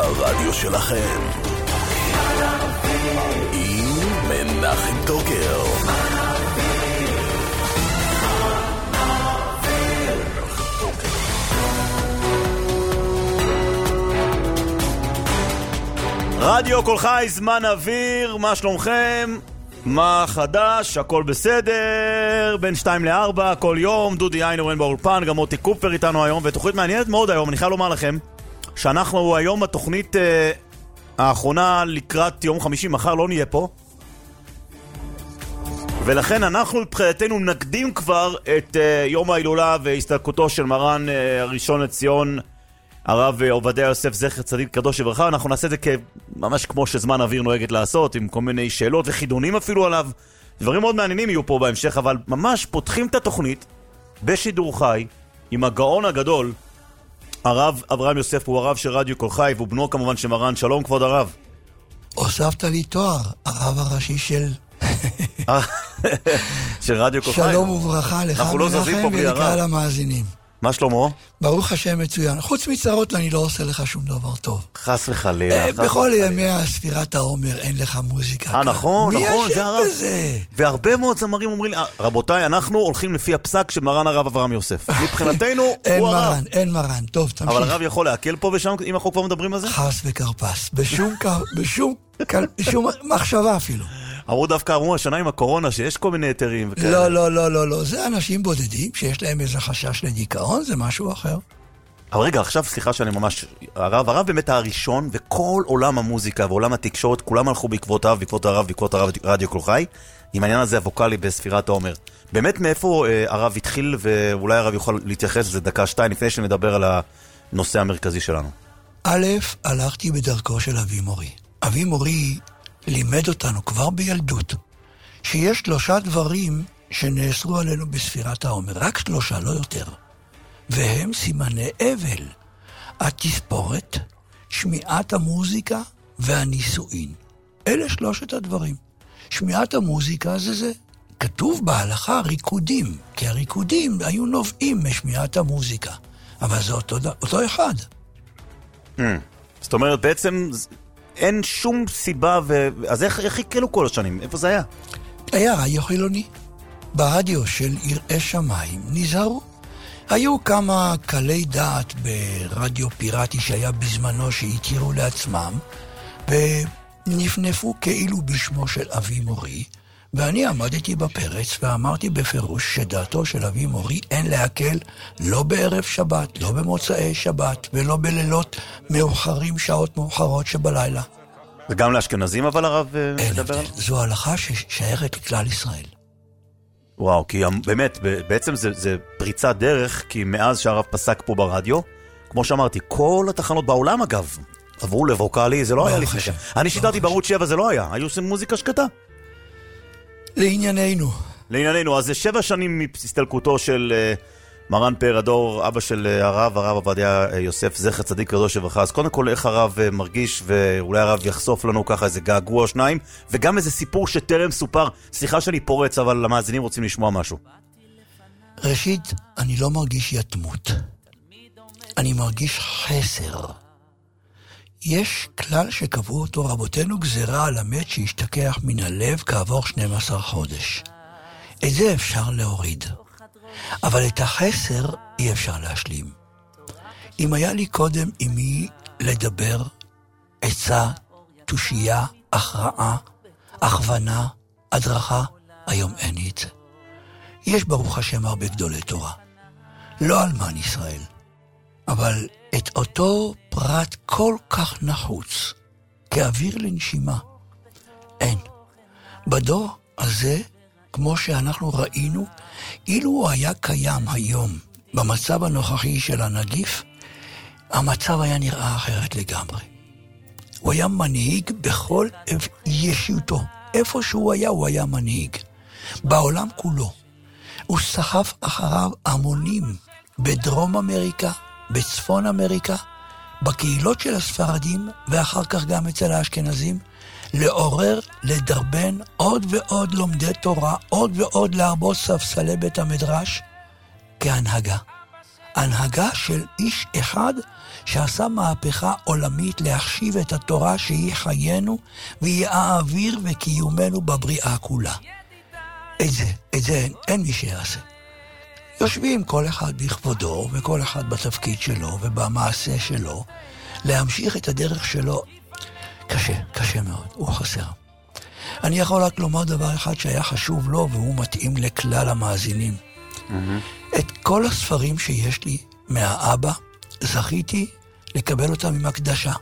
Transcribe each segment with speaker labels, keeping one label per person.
Speaker 1: הרדיו שלכם. עם מנחם טוקר. רדיו כל חי, זמן אוויר, מה שלומכם? מה חדש? הכל בסדר, בין 2 ל-4, כל יום, דודי איינורן באולפן, גם מוטי קופר איתנו היום, ותוכנית מעניינת מאוד היום. אני חייב לומר לכם שאנחנו היום בתוכנית האחרונה לקראת יום חמישי, מחר לא נהיה פה, ולכן אנחנו מבחינתנו נקדים כבר את יום ההילולה והסתלקותו של מרן הראשון לציון, הרב עובדיה יוסף זכר צדיק קדוש לברכה. אנחנו נעשה את זה ממש כמו שזמן אוויר נוהגת לעשות, עם כל מיני שאלות וחידונים אפילו עליו. דברים מאוד מעניינים יהיו פה בהמשך, אבל ממש פותחים את התוכנית בשידור חי עם הגאון הגדול, הרב אברהם יוסף. הוא הרב של רדיו כל חי, והוא בנו כמובן של מרן. שלום כבוד הרב.
Speaker 2: הוספת לי תואר, הרב הראשי של
Speaker 1: רדיו כל חי.
Speaker 2: שלום וברכה לך מנחם ולקהל המאזינים.
Speaker 1: מה שלמה?
Speaker 2: ברוך השם מצוין. חוץ מצרות אני לא עושה לך שום דבר טוב.
Speaker 1: חס וחלילה.
Speaker 2: בכל ימי ספירת העומר אין לך מוזיקה.
Speaker 1: נכון, נכון,
Speaker 2: זה הרב.
Speaker 1: והרבה מאוד זמרים אומרים לי, רבותיי, אנחנו הולכים לפי הפסק של מרן הרב אברהם יוסף. מבחינתנו הוא הרב.
Speaker 2: אין מרן, טוב, תמשיך.
Speaker 1: אבל הרב יכול להקל פה ושם אם אנחנו כבר מדברים על זה?
Speaker 2: חס וקרפס, בשום מחשבה אפילו.
Speaker 1: אמרו השנה עם הקורונה שיש כל מיני היתרים.
Speaker 2: לא, זה אנשים בודדים שיש להם איזה חשש לדיכאון, זה משהו אחר.
Speaker 1: אבל רגע, עכשיו סליחה שאני ממש, הרב באמת הראשון, וכל עולם המוזיקה ועולם התקשורת, כולם הלכו בעקבותיו, בעקבות הרב רדיו כל חי, עם העניין הזה הווקלי בספירת העומר. באמת מאיפה הרב התחיל, ואולי הרב יוכל להתייחס לזה דקה שתיים, לפני שנדבר על הנושא המרכזי שלנו.
Speaker 2: הלכתי בדרכו של אבי מורי. אבי מורי לימד אותנו כבר בילדות שיש 3 דברים שנאסרו עלינו בספירת העומר, רק 3, לא יותר, והם סימני אבל: התספורת, שמיעת המוזיקה והנישואין. אלה 3 הדברים. שמיעת המוזיקה זה כתוב בהלכה ריקודים, כי הריקודים היו נובעים משמיעת המוזיקה, אבל זה אותו אחד.
Speaker 1: זאת אומרת בעצם אין שום סיבה, אז איך חיכלו כל השנים? איפה זה היה?
Speaker 2: היה רדיו חילוני. ברדיו של יראי שמיים נזהרו. היו כמה קלי דעת ברדיו פיראטי שהיה בזמנו שהכירו לעצמם, ונפנפו כאילו בשמו של אבי מורי, ואני עמדתי בפרץ ואמרתי בפירוש שדעתו של אבי מורי אין להקל, לא בערב שבת, לא במוצאי שבת, ולא בלילות מאוחרים, שעות מאוחרות שבלילה.
Speaker 1: וגם לאשכנזים אבל הרב מדבר עליו?
Speaker 2: זו הלכה ששייכת לכלל ישראל.
Speaker 1: וואו, כי באמת, בעצם זה פריצת דרך, כי מאז שהרב פסק פה ברדיו, כמו שאמרתי, כל התחנות בעולם אגב, עברו לווקלי, זה לא היה לפני שם. אני שידרתי בערוץ 7, זה לא היה, היו עושים מוזיקה שקטה. לענייננו, אז זה 7 שנים מהסתלקותו של מרן פאר הדור, אבא של הרב עובדיה יוסף זכר צדיק קדוש לברכה. אז קודם כל איך הרב מרגיש, ואולי הרב יחשוף לנו ככה איזה געגוע או 2, וגם איזה סיפור שטרם סופר. סליחה שאני פורץ, אבל המאזינים רוצים לשמוע משהו.
Speaker 2: ראשית, אני לא מרגיש יתמות, אני מרגיש חסר. יש כלל שקבעו אותו רבותינו, גזירה על המת שישתכח מן הלב כעבור 12 חודש. את זה אפשר להוריד, אבל את החסר אי אפשר להשלים. אם היה לי קודם עם מי לדבר, עצה, תושייה, הכרעה, הכוונה, הדרכה, היום אין לי את זה. יש ברוך השם הרבה גדולי תורה, לא אלמן ישראל, אבל את אותו פרט כל כך נחוץ כאוויר לנשימה אין. בדור הזה, כמו שאנחנו ראינו, אילו הוא היה קיים היום במצב הנוכחי של הנגיף, המצב היה נראה אחרת לגמרי. הוא היה מנהיג בכל ישיותו. איפה שהוא היה, הוא היה מנהיג. בעולם כולו. הוא סחף אחריו המונים בדרום אמריקה, בצפון אמריקה, בקהילות של הספרדים, ואחר כך גם אצל האשכנזים, לעורר, לדרבן עוד ועוד לומדי תורה, עוד ועוד להרבות ספסלי בית המדרש, כהנהגה. הנהגה של איש אחד שעשה מהפכה עולמית להחשיב את התורה שהיא חיינו, והיא האוויר וקיומנו בבריאה כולה. את זה אין מי שיעשה. יושבים כל אחד בכבודו, וכל אחד בתפקיד שלו, ובמעשה שלו, להמשיך את הדרך שלו. קשה מאוד, הוא חסר. אני יכול רק לומר דבר אחד שהיה חשוב לו, והוא מתאים לכלל המאזינים. את כל הספרים שיש לי מהאבא, זכיתי לקבל אותם עם הקדשה.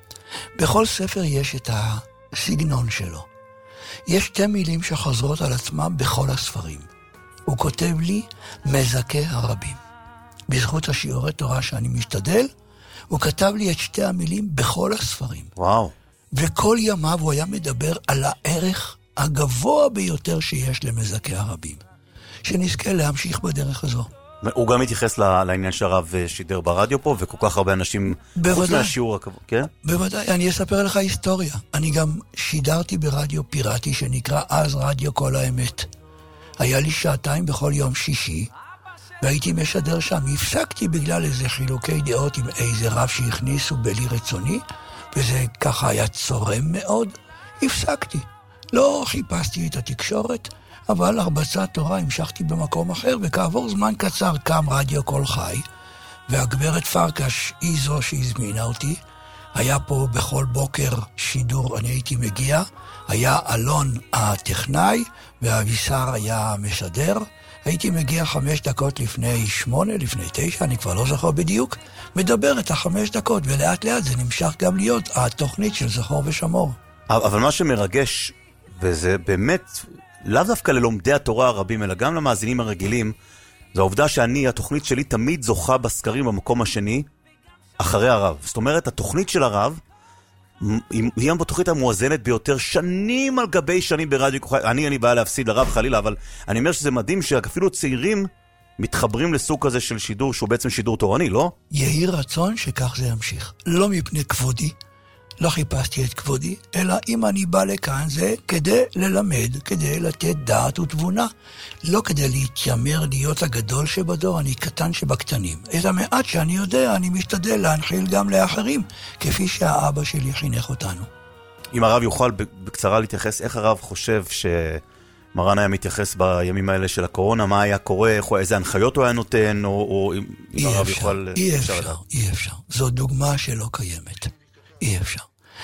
Speaker 2: בכל ספר יש את הסגנון שלו. יש 2 מילים שחוזרות על עצמם בכל הספרים. הוא כותב לי, מזכה הרבים. בזכות השיעורי תורה שאני משתדל, הוא כתב לי את 2 המילים בכל הספרים.
Speaker 1: וואו.
Speaker 2: וכל ימיו הוא היה מדבר על הערך הגבוה ביותר שיש למזכה הרבים. שנזכה להמשיך בדרך הזו.
Speaker 1: הוא גם התייחס לעניין שהרב שידר ברדיו פה, וכל כך הרבה אנשים חוץ מהשיעור הכבוד, כן?
Speaker 2: בוודאי, אני אספר לך היסטוריה. אני גם שידרתי ברדיו פיראטי שנקרא אז רדיו כל האמת. היה לי 2 בכל יום שישי, והייתי משדר שם. הפסקתי בגלל איזה חילוקי דעות עם איזה רב שהכניסו בלי רצוני, וזה ככה היה צורם מאוד. הפסקתי. לא חיפשתי את התקשורת, אבל הרבצת תורה המשכתי במקום אחר, וכעבור זמן קצר קם רדיו כל חי, והגברת פרקש היא זו שהזמינה אותי. היה פה בכל בוקר שידור, אני הייתי מגיע, היה אלון הטכנאי, והאבישר היה משדר. הייתי מגיע 5 דקות לפני 8, לפני 9, אני כבר לא זוכר בדיוק, מדבר את 5 דקות, ולאט לאט זה נמשך גם להיות התוכנית של זכור ושמור.
Speaker 1: אבל מה שמרגש, וזה באמת לאו דווקא ללומדי התורה הרבים, אלא גם למאזינים הרגילים, זו העובדה שאני, התוכנית שלי תמיד זוכה בסקרים במקום השני, אחרי הרב. זאת אומרת, התוכנית של הרב, היא בתוכנית המואזנת ביותר שנים על גבי שנים ברדיו כוכי. אני בא להפסיד לרב חלילה, אבל אני אומר שזה מדהים שאפילו צעירים מתחברים לסוג כזה של שידור, שהוא בעצם שידור תורני, לא?
Speaker 2: יהי רצון שכך זה ימשיך. לא מפני כבודי, לא חיפשתי את כבודי, אלא אם אני בא לכאן זה כדי ללמד, כדי לתת דעת ותבונה. לא כדי להתיימר להיות הגדול שבדור, אני קטן שבקטנים. את המעט שאני יודע, אני משתדל להנחיל גם לאחרים, כפי שהאבא שלי חינך אותנו.
Speaker 1: אם הרב יוכל בקצרה להתייחס, איך הרב חושב שמרן היה מתייחס בימים האלה של הקורונה, מה היה קורה, איזה הנחיות הוא היה נותן, או אם הרב יוכל...
Speaker 2: אי אפשר. זו דוגמה שלא קיימת. אי אפשר.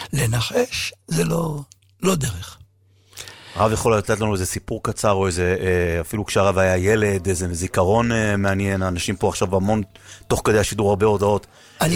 Speaker 2: לנחש זה לא דרך.
Speaker 1: הרב יכול לתת לנו איזה סיפור קצר, או איזה, אפילו כשהרב היה ילד, איזה זיכרון מעניין, אנשים פה עכשיו המון, תוך כדי השידור הרבה הודעות.
Speaker 2: אני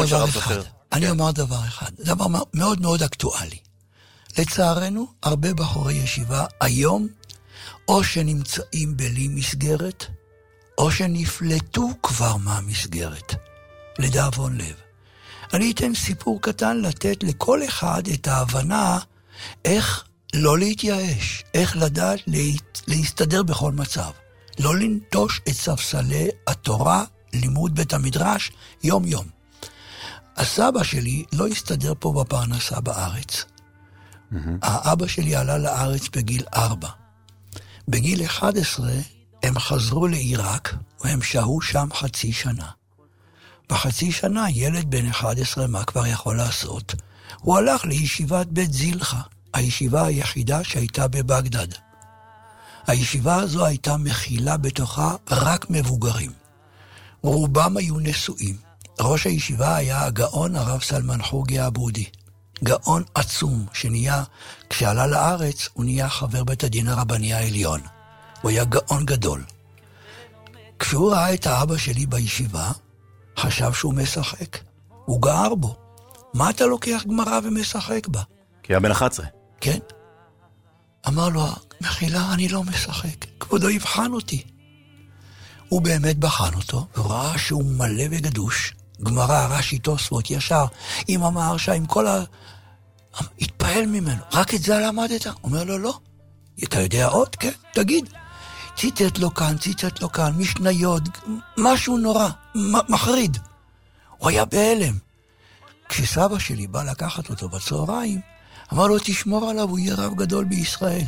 Speaker 2: אומר דבר אחד, דבר מאוד מאוד אקטואלי. לצערנו, הרבה בחורי ישיבה היום, או שנמצאים בלי מסגרת, או שנפלטו כבר מהמסגרת, לדאבון לב. אני אתן סיפור קטן לתת לכל אחד את ההבנה איך לא להתייאש, איך לדעת להסתדר בכל מצב. לא לנטוש את ספסלי התורה, לימוד בית המדרש, יום יום. הסבא שלי לא הסתדר פה בפרנסה בארץ. האבא שלי עלה לארץ בגיל 4. בגיל 11 הם חזרו לעיראק, והם שהו שם חצי שנה. בחצי שנה ילד בן 11 מה כבר יכול לעשות? הוא הלך לישיבת בית זילחה, הישיבה היחידה שהייתה בבגדד. הישיבה הזו הייתה מכילה בתוכה רק מבוגרים. רובם היו נשואים. ראש הישיבה היה הגאון הרב סלמן חוגי אבודי. גאון עצום שנהיה, כשעלה לארץ הוא נהיה חבר בית הדין הרבני העליון. הוא היה גאון גדול. כשהוא ראה את האבא שלי בישיבה, חשב שהוא משחק. הוא גער בו. מה אתה לוקח גמרא ומשחק בה?
Speaker 1: כי היה בן 11.
Speaker 2: כן. אמר לו, מחילה, אני לא משחק. כבודו יבחן אותי. הוא באמת בחן אותו, וראה שהוא מלא וגדוש. גמרא, רש"י, תוספות, ישר, עם המהרש"א, עם כל התפעל ממנו. רק את זה למדת? אומר לו, לא. אתה יודע עוד? כן, תגיד. ציטט לו כאן, משניות, משהו נורא, מחריד. הוא היה בהלם. כשסבא שלי בא לקחת אותו בצהריים, אמר לו, תשמור עליו, הוא יהיה רב גדול בישראל.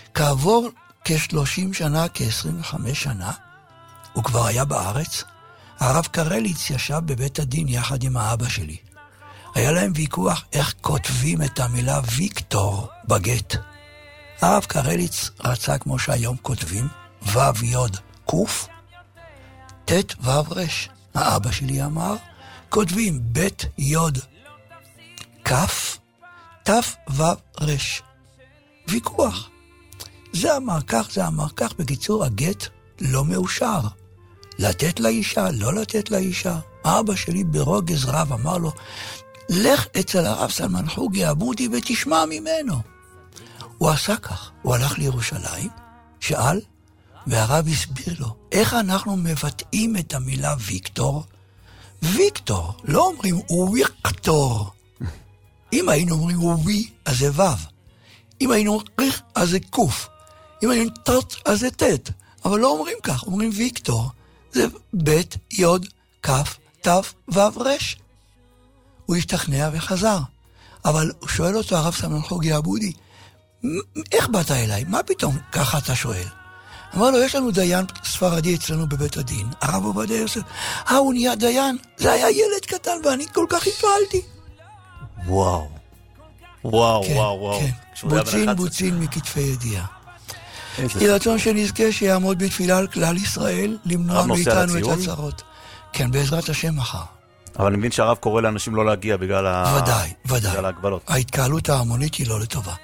Speaker 2: כעבור כ-30 שנה, כ-25 שנה, הוא כבר היה בארץ, הרב קרליץ ישב בבית הדין יחד עם האבא שלי. היה להם ויכוח איך כותבים את המילה ויקטור בגט. הרב קרליץ רצה כמו שהיום כותבים, ו' י' קוף, ת' ו' ר'. האבא שלי אמר, כותבים ב' י' כף, ת' ו' ר'. ויכוח. זה אמר כך, זה אמר כך. בקיצור, הגט לא מאושר. לתת לאישה, לא לתת לאישה. האבא שלי ברוגז רב אמר לו, לך אצל הרב סלמן חוגי אבודי ותשמע ממנו. הוא עשה כך. הוא הלך לירושלים, שאל, והרב הסביר לו, איך אנחנו מבטאים את המילה ויקטור? ויקטור, לא אומרים ויקטור. אם היינו אומרים וי, אז זה וו. אם היינו אומרים אז זה קוף. אם היינו תות, אז זה תת. אבל לא אומרים כך, אומרים ויקטור. זה ב' י' כף ת' ו' ר'. הוא השתכנע וחזר. אבל הוא שואל אותו הרב סלמן חוגי אבודי, איך באת אליי? מה פתאום ככה אתה שואל? אמר לו, יש לנו דיין ספרדי אצלנו בבית הדין, הרב עובדיה יוסף. הוא נהיה דיין? זה היה ילד קטן ואני כל כך התפעלתי.
Speaker 1: וואו. וואו,
Speaker 2: כן,
Speaker 1: וואו, וואו.
Speaker 2: כן. בוצין מכתפי ידיעה. יהי רצון שנזכה שיעמוד בתפילה על כלל ישראל, למנוע מאיתנו את הצרות. כן, בעזרת השם מחר.
Speaker 1: אבל אני מבין שהרב קורא לאנשים לא להגיע בגלל ההגבלות.
Speaker 2: ההתקהלות ההמונית היא לא לטובה.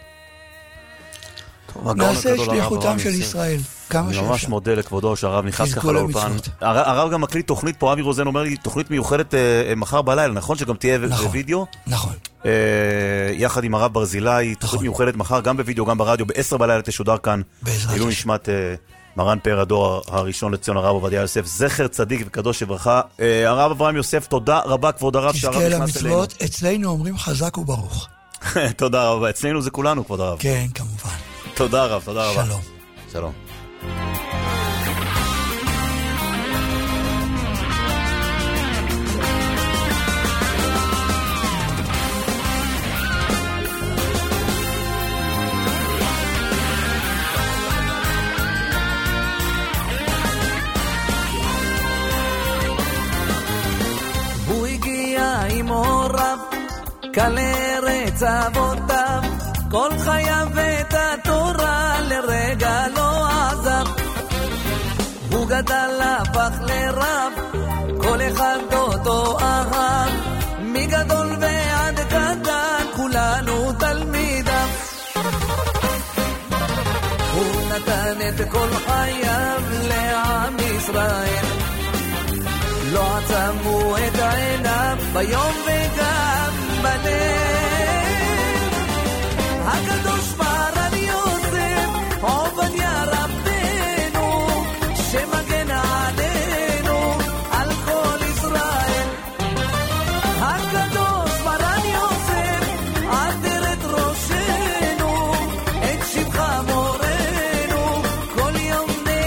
Speaker 2: נעשה שליחותם של ישראל, כמה שאפשר.
Speaker 1: אני ממש מודה לכבודו שהרב נכנס ככה לאולפן. הרב גם מקליט תוכנית פה, אבי רוזן אומר לי, תוכנית מיוחדת מחר בלילה, נכון? שגם תהיה בווידאו?
Speaker 2: נכון.
Speaker 1: יחד עם הרב ברזילי, תוכנית מיוחדת מחר, גם בווידאו, גם ברדיו, ב-10 בלילה תשודר כאן. עילוי נשמת מרן פאר הדור הראשון לציון, הרב עובדיה יוסף, זכר צדיק וקדוש לברכה. הרב אברהם יוסף, תודה רבה כבוד הרב שהרב נכנס אלינו.
Speaker 2: אצלנו אומרים חזק וברוך.
Speaker 1: תודה רבה, אצלנו זה כולנו כבוד הרב.
Speaker 2: כן, כמובן.
Speaker 1: תודה רב, תודה רבה.
Speaker 2: שלום.
Speaker 1: שלום.
Speaker 3: הוא הגיע עם הוריו, קל ארץ אבותיו, כל חייו את התורה לרגע לא עזב. הוא גדל הפך לרב, כל אחד אותו אהב, מגדול ועד קטן כולנו תלמידיו. הוא נתן את כל חייו לעם ישראל, לא עצמו את עיניו ביום וגם בליל. הקדוש מרן יוסף עובדיה רבנו, שמגן עלינו על כל ישראל. הקדוש מרן יוסף עטר את ראשנו, את שבחה מורנו כל יום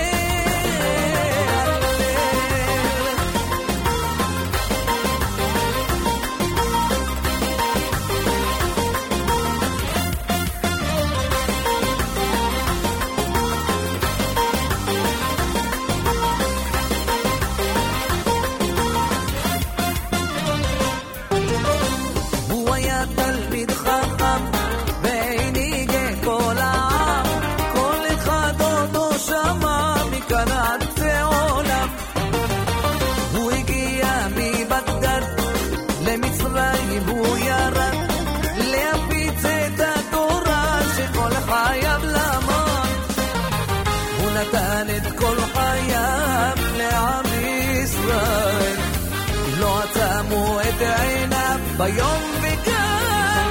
Speaker 3: נתן את כל חייו לעם ישראל, לא עצמו את עיניו ביום וגם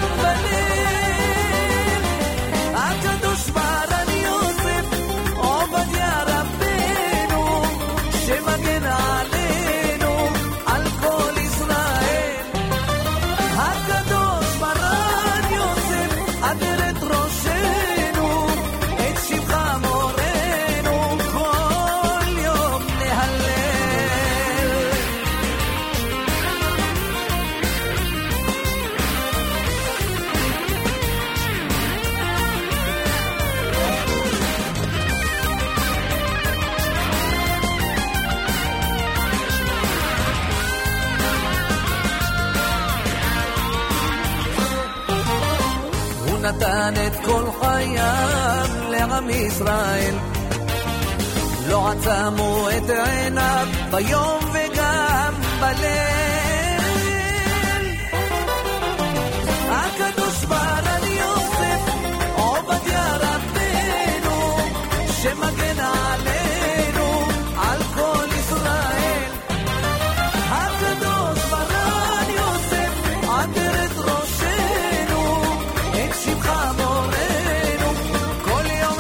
Speaker 3: בליל. הקדוש מרן יוסף עובדיה רבנו, שמגן עלינו על כל ישראל. הקדוש מרן יוסף עטר את ראשנו, את שבחה מורנו נתן את כל חייו לעם ישראל. לא עצמו את עיניו ביום וגם בליל. הקדוש ברא יוסף עובדיה רבנו שמגן עלינו על כל ישראל. הקדוש ברא יוסף עטר את ראשנו את שמך מורנו כל יום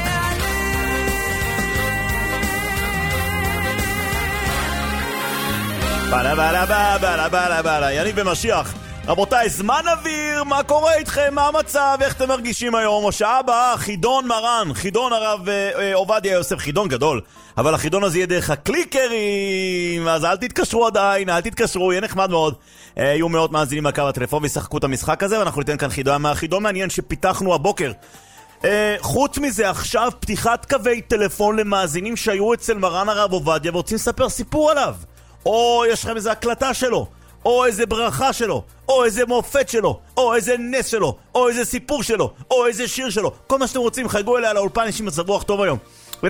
Speaker 1: בלה יניב במשיח. רבותיי, זמן אוויר, מה קורה איתכם? מה המצב? איך אתם מרגישים היום? או שעה הבאה, חידון מרן, חידון הרב עובדיה יוסף, חידון גדול, אבל החידון הזה יהיה דרך הקליקרים, אז אל תתקשרו עדיין, אל תתקשרו, יהיה נחמד מאוד. יהיו מאות מאזינים מהקו הטלפון וישחקו את המשחק הזה, ואנחנו ניתן כאן חידון מעניין שפיתחנו הבוקר. חוץ מזה, עכשיו פתיחת קווי טלפון למאזינים שהיו אצל מרן הרב עובדיה ורוצים לספר סיפור עליו, או יש לכם איזו הקלטה שלו, או איזה ברכה שלו, או איזה מופת שלו, או איזה נס שלו, או איזה סיפור שלו, או איזה שיר שלו, כל מה שאתם רוצים, חייגו אליה לאולפן, יש לי מצב רוח טוב היום. 03-593-93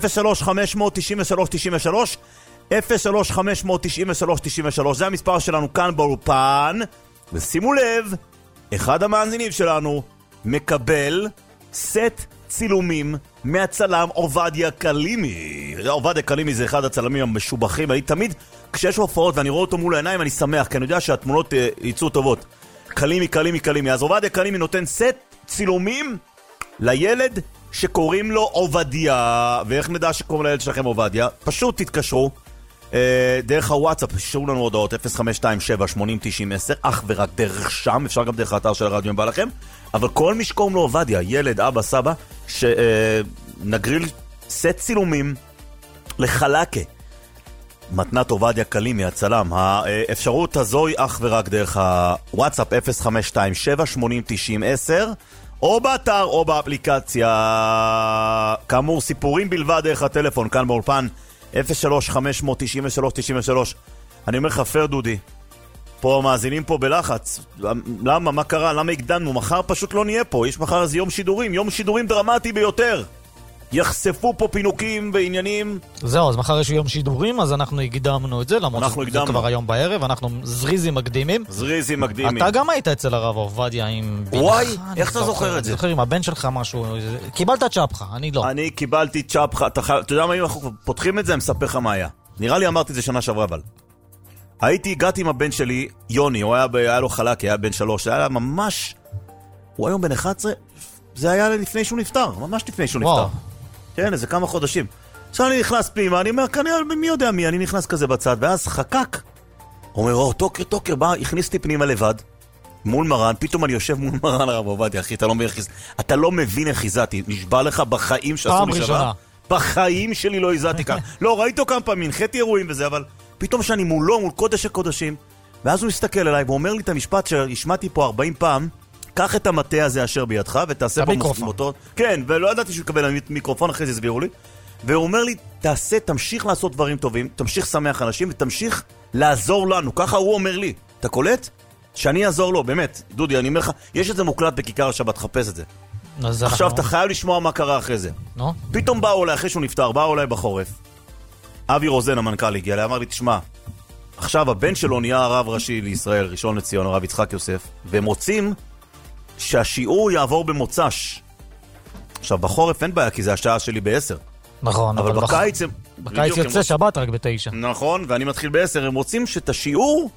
Speaker 1: 03-593-93 זה המספר שלנו כאן באולפן. ושימו לב, אחד המאזינים שלנו מקבל סט צילומים מהצלם עובדיה קלימי. עובדיה קלימי זה אחד הצלמים המשובחים. אני תמיד, כשיש הופעות ואני רואה אותו מול העיניים, אני שמח, כי אני יודע שהתמונות ייצאו טובות. קלימי. אז עובדיה קלימי נותן סט צילומים לילד שקוראים לו עובדיה. ואיך נדע שקוראים לילד שלכם עובדיה? פשוט תתקשרו דרך הוואטסאפ, תשארו לנו הודעות 0527-8090-10, אך ורק דרך שם, אפשר גם דרך האתר של הרדיו אם בא לכם, אבל כל מי שקוראים לו עובדיה, ילד, אבא, סבא, שנגריל סט צילומים לחלקה, מתנת עובדיה קלימי, הצלם. האפשרות הזו היא אך ורק דרך הוואטסאפ 0527-8090-10, או באתר או באפליקציה. כאמור, סיפורים בלבד דרך הטלפון, כאן באולפן 03-593-93. אני אומר לך, פר דודי, פה מאזינים פה בלחץ. למה? מה קרה? למה הקדמנו? מחר פשוט לא נהיה פה. יש מחר איזה יום שידורים דרמטי ביותר. יחשפו פה פינוקים ועניינים.
Speaker 4: זהו, אז מחר יש יום שידורים, אז אנחנו הקדמנו את זה, למרות שזה כבר היום בערב, אנחנו זריזים מקדימים. אתה גם היית אצל הרב עובדיה עם...
Speaker 1: וואי, איך אתה זוכר את זה?
Speaker 4: זוכר עם הבן שלך משהו, קיבלת צ'פחה, אני לא.
Speaker 1: אני קיבלתי צ'פחה, אתה יודע מה, אם אנחנו פותחים את זה, אני מספר לך מה היה. נראה לי אמרתי את זה שנה שעברה, אבל. הגעתי עם הבן שלי, יוני, היה לו חלק, היה בן 3, היה ממש... הוא היום בן 11, זה היה לפני שהוא נפטר, ממש לפני שהוא נפטר. כן, איזה כמה חודשים. עכשיו אני נכנס פנימה, אני אומר, כנראה, מי יודע מי, אני נכנס כזה בצד, ואז חקק. הוא אומר, טוקר, בא, הכניסתי פנימה לבד, מול מרן, פתאום אני יושב מול מרן הרב עובדיה, אחי, אתה לא מבין איך הזעתי, נשבע לך בחיים שעשו לי שווה. בחיים שלי לא הזעתי כאן. לא, ראיתו כמה פעמים, הנחתי אירועים וזה, אבל פתאום שאני מולו, מול קודש הקודשים, ואז הוא מסתכל אליי, ואומר לי את המשפט שהשמעתי פה 40 פעם, קח את המטה הזה אשר בידך, ותעשה פה מוטות. כן, ולא ידעתי שהוא יקבל מיקרופון, אחרי זה הסבירו לי. והוא אומר לי, תמשיך לעשות דברים טובים, תמשיך שמח אנשים, ותמשיך לעזור לנו. ככה הוא אומר לי. אתה קולט? שאני אעזור לו, באמת. דודי, אני אומר לך, יש את זה מוקלט בכיכר השבת, חפש את זה. עכשיו, אתה חייב לשמוע מה קרה אחרי זה. פתאום באו אליי, אחרי שהוא נפטר, באו אליי בחורף. אבי רוזן, המנכ"ל, הגיע אליי, אמר לי, תשמע, עכשיו הבן שלו נהיה הרב ראשי לישראל, ראשון לציון, הרב יצחק יוסף, והם רוצים שהשיעור יעבור במוצ"ש. עכשיו, בחורף אין בעיה, כי זה השעה שלי ב-10.
Speaker 4: נכון,
Speaker 1: אבל בקיץ
Speaker 4: יוצא שבת רק ב-9.
Speaker 1: נכון, ואני מתחיל ב-10. הם רוצים שאת השיעור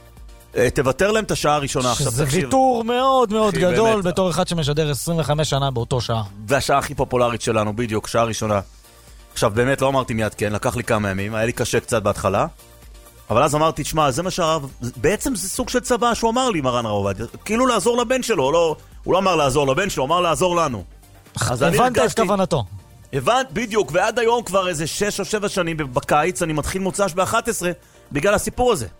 Speaker 1: תוותר להם את השעה הראשונה.
Speaker 4: שזה ויתור מאוד מאוד גדול בתור אחד שמשדר 25 שנה באותו שעה.
Speaker 1: והשעה הכי פופולרית שלנו, בדיוק, שעה ראשונה. עכשיו, באמת לא אמרתי מיד כן, לקח לי כמה ימים, היה לי קשה קצת בהתחלה, אבל אז אמרתי, תשמע, זה מה שהרב, בעצם זה סוג של צבא שהוא אמר לי, מרן הרב עובדיה, כאילו לעזור לבן שלו, הוא לא אמר לעזור לבן שלו, הוא אמר לעזור לנו.
Speaker 4: הבנת את כוונתו.
Speaker 1: הבנת, בדיוק, ועד היום כבר איזה 6 או 7 שנים בקיץ, אני מתחיל מוצ"ש ב-11 בגלל הסיפור הזה.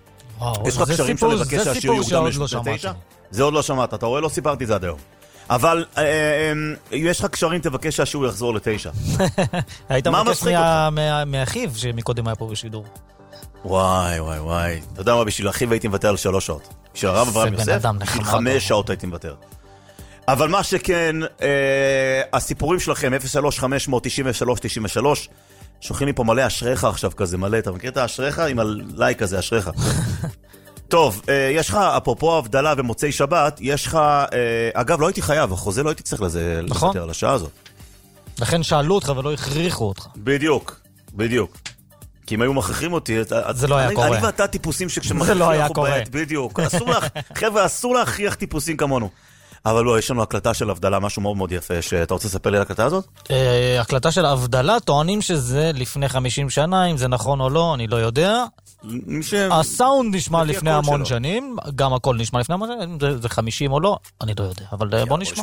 Speaker 1: יש לך קשרים של לבקש שהשיעור יוקדם ל-9? זה עוד לא שמעת, אתה רואה? לא סיפרתי את זה עד היום. אבל יש לך קשרים, תבקש שהשיעור יחזור ל-9.
Speaker 4: היית מבקש מאחיו שמקודם היה פה בשידור.
Speaker 1: וואי. אתה יודע מה, בשביל אחיו הייתי מוותר על 3 שעות. בשביל הרב אברהם יוסף, בשביל 5 שעות הייתי מוותר. אבל מה שכן, הסיפורים שלכם, 03-593-93, שולחים לי פה מלא אשריך עכשיו כזה, מלא, אתה מכיר את האשריך? עם הלייק הזה, אשריך. טוב, יש לך, אפרופו הבדלה ומוצאי שבת, יש לך, אגב, לא הייתי חייב, החוזה לא הייתי צריך לזה,
Speaker 4: נכון.
Speaker 1: לוותר על השעה הזאת.
Speaker 4: לכן שאלו אותך ולא הכריחו אותך.
Speaker 1: בדיוק, בדיוק. כי אם היו מכריחים אותי,
Speaker 4: זה לא היה קורה.
Speaker 1: אני ואתה טיפוסים
Speaker 4: זה לא היה קורה.
Speaker 1: בדיוק, חבר'ה, אסור להכריח טיפוסים כמונו. אבל לא, יש לנו הקלטה של הבדלה, משהו מאוד מאוד יפה, שאתה רוצה לספר לי על הקלטה הזאת?
Speaker 4: הקלטה של הבדלה, טוענים שזה לפני 50 שנה, אם זה נכון או לא, אני לא יודע. הסאונד נשמע לפני המון שנים, גם הכל נשמע לפני המון שנים, אם זה 50 או לא, אני לא יודע, אבל בוא נשמע.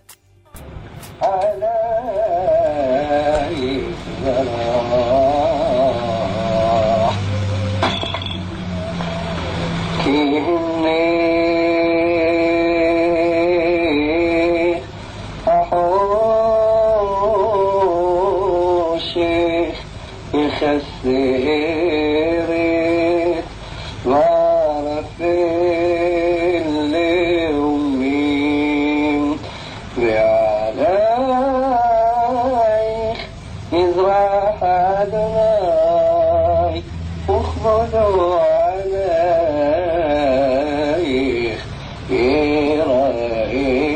Speaker 5: חסרת וערפל לאומים ועלייך יזרח אדוני וכבודו עלייך יראה.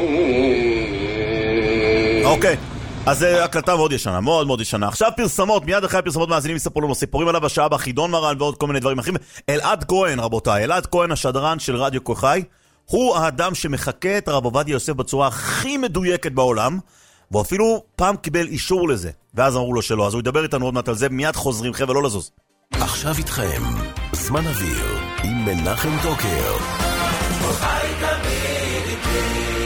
Speaker 1: אוקיי, אז זה הקלטה מאוד ישנה, מאוד מאוד ישנה. עכשיו פרסמות, מיד אחרי הפרסמות מאזינים יספרו לנו סיפורים עליו בשעה בחידון מרן ועוד כל מיני דברים אחרים. אלעד כהן, רבותיי, אלעד כהן השדרן של רדיו קול חי, הוא האדם שמחכה את הרב עובדיה יוסף בצורה הכי מדויקת בעולם, ואפילו פעם קיבל אישור לזה, ואז אמרו לו שלא, אז הוא ידבר איתנו עוד מעט על זה, מיד חוזרים, חבר'ה, לא לזוז.
Speaker 6: עכשיו איתכם, זמן אוויר, עם מנחם טוקר.
Speaker 3: קול חי תמיד איתי.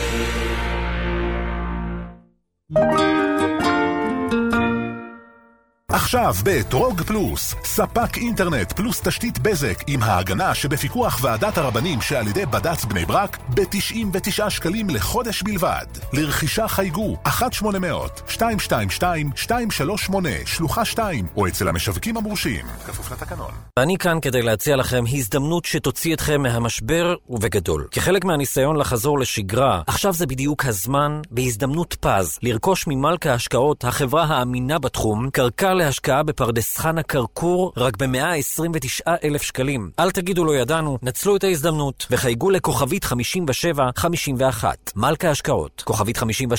Speaker 7: עכשיו בטרוג פלוס, ספק אינטרנט פלוס תשתית בזק עם ההגנה שבפיקוח ועדת הרבנים שעל ידי בד"ץ בני ברק ב-99 שקלים לחודש בלבד. לרכישה חייגו 1-800-222-238 שלוחה 2 או אצל המשווקים המורשים. כפוף לתקנון.
Speaker 8: אני כאן כדי להציע לכם הזדמנות שתוציא אתכם מהמשבר ובגדול. כחלק מהניסיון לחזור לשגרה, עכשיו זה בדיוק הזמן בהזדמנות פז לרכוש ממלכה ההשקעות, החברה האמינה בתחום, קרקע להשקעה בפרדס חנה קרקור רק ב-129,000 שקלים. אל תגידו לא ידענו, נצלו את ההזדמנות וחייגו לכוכבית 5751. מלכה ההשקעות, כוכבית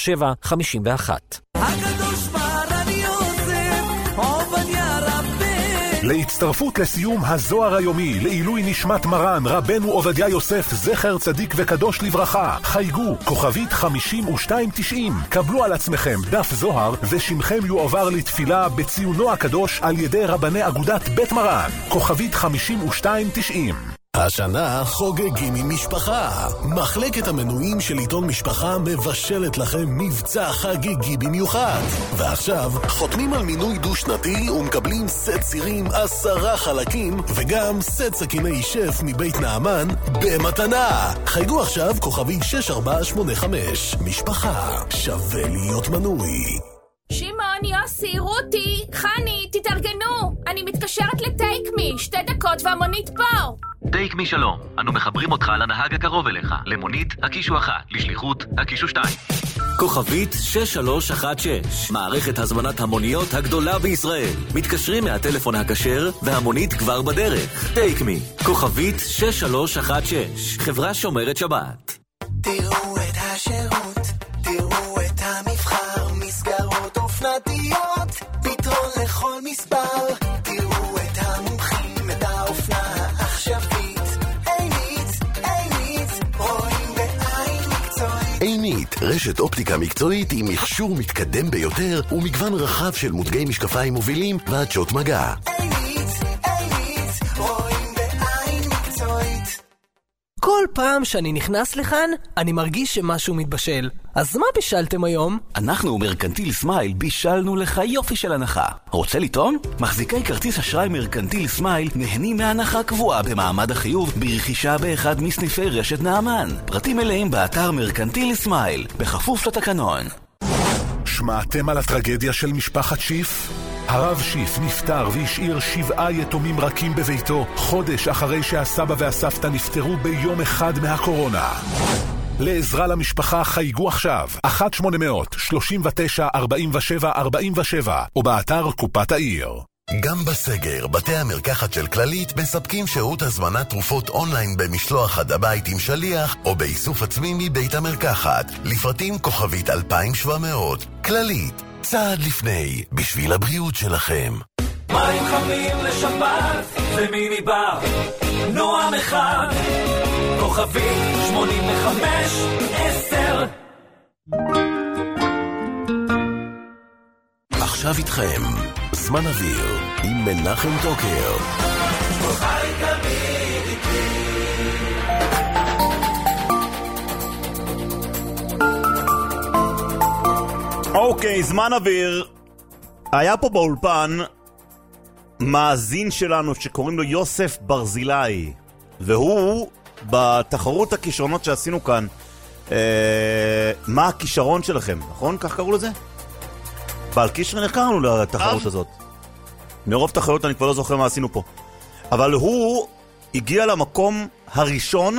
Speaker 8: 5751.
Speaker 3: הקדוש ברן יוסף עובדיה רבנו.
Speaker 7: להצטרפות לסיום הזוהר היומי לעילוי נשמת מרן רבנו עובדיה יוסף זכר צדיק וקדוש לברכה, חייגו כוכבית 5290. קבלו על עצמכם דף זוהר ושמכם יועבר לתפילה בציונו הקדוש על ידי רבני אגודת בית מרן. כוכבית 5290.
Speaker 6: השנה חוגגים עם משפחה. מחלקת המנויים של עיתון משפחה מבשלת לכם מבצע חגיגי במיוחד. ועכשיו חותמים על מינוי דו-שנתי ומקבלים סט צירים 10 חלקים וגם סט סכיני שף מבית נעמן במתנה. חייגו עכשיו כוכבי 6485. משפחה שווה להיות מנוי.
Speaker 9: שמעון, יוסי, רותי, חני, תתארגנו. אני מתקשרת לטייק מי, 2 דקות והמונית פה.
Speaker 10: טייק מי שלום, אנו מחברים אותך לנהג הקרוב אליך. למונית, הקישו 1, לשליחות, הקישו 2.
Speaker 11: כוכבית 6316, מערכת הזמנת המוניות הגדולה בישראל. מתקשרים מהטלפון הכשר והמונית כבר בדרך. טייק מי, כוכבית 6316, חברה שומרת שבת.
Speaker 3: תראו את השירות, תראו את המבחר, מסגרות אופנתיות, פתרון לכל מספר. תראו את המומחים, את האופנה העכשווית. עינית, רואים בעין מקצועית.
Speaker 6: עינית, רשת אופטיקה מקצועית עם מכשור מתקדם ביותר ומגוון רחב של מותגי משקפיים מובילים ועדשות מגע.
Speaker 3: עינית, רואים בעין מקצועית.
Speaker 12: כל פעם שאני נכנס לכאן, אני מרגיש שמשהו מתבשל. אז מה בישלתם היום?
Speaker 11: אנחנו מרקנטיל סמייל בישלנו לך יופי של הנחה. רוצה לטעום? מחזיקי כרטיס אשראי מרקנטיל סמייל נהנים מהנחה קבועה במעמד החיוב ברכישה באחד מסניפי רשת נעמן. פרטים מלאים באתר מרקנטיל סמייל, בכפוף לתקנון.
Speaker 7: שמעתם על הטרגדיה של משפחת שיף? הרב שיף נפטר והשאיר 7 יתומים רכים בביתו, חודש אחרי שהסבא והסבתא נפטרו ביום אחד מהקורונה. לעזרה למשפחה חייגו עכשיו 1-800-39-47-47 או באתר קופת העיר.
Speaker 13: גם בסגר, בתי המרקחת של כללית מספקים שירות הזמנת תרופות אונליין במשלוח עד הבית עם שליח או באיסוף עצמי מבית המרקחת. לפרטים כוכבית 2700. כללית, צעד לפני, בשביל הבריאות שלכם.
Speaker 3: מים חמים לשבת ומיני בר, נועם אחד, כוכבית 8510.
Speaker 13: עכשיו איתכם, זמן אוויר עם מנחם טוקר.
Speaker 1: אוקיי, זמן אוויר. היה פה באולפן מאזין שלנו שקוראים לו יוסף ברזילי, והוא בתחרות הכישרונות שעשינו כאן, מה הכישרון שלכם, נכון? כך קראו לזה? בעל כישרון, איך קראנו לתחרות הזאת? מרוב תחרות אני כבר לא זוכר מה עשינו פה, אבל הוא הגיע למקום הראשון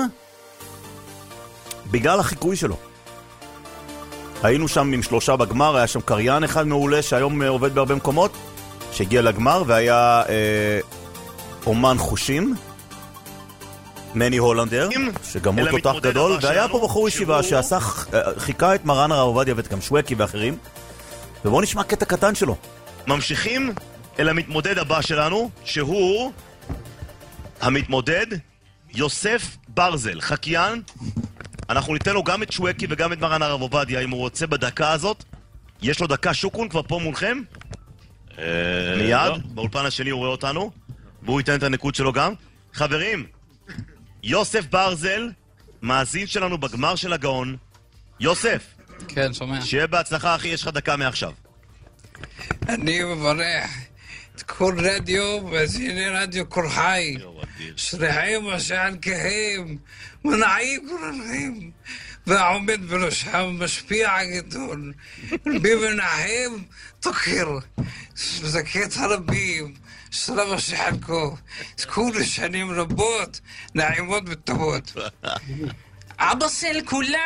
Speaker 1: בגלל החיקוי שלו. היינו שם עם 3 בגמר, היה שם קריין אחד מעולה שהיום עובד בהרבה מקומות, שהגיע לגמר, והיה אומן חושים, מני הולנדר, שגם הוא תותח גדול, והיה פה בחור ישיבה שעשה, חיכה את מרן הרב עובדיה וגם שווקי ואחרים, ובואו נשמע קטע קטן שלו.
Speaker 14: ממשיכים אל המתמודד הבא שלנו, שהוא המתמודד יוסף ברזל, חקיין. אנחנו ניתן לו גם את שווקי וגם את מרן הרב עובדיה אם הוא רוצה בדקה הזאת. יש לו דקה. שוקון כבר פה מולכם מיד, באולפן השני הוא רואה אותנו, והוא ייתן את הנקוד שלו גם. חברים, יוסף ברזל, מאזין שלנו בגמר של הגאון. יוסף.
Speaker 15: כן, שומע.
Speaker 14: שיהיה בהצלחה, אחי, יש לך דקה מעכשיו.
Speaker 15: אני מברך את כל רדיו ומאזיני רדיו כל חי, שריחים ושעל כהם, מנעים כולכם, והעומד בראשם משפיע הגדול, במנחם תוקר, זכית הרבים, שלמה שחלקו, זכו לשנים רבות, נעימות וטובות. אבא של כולם!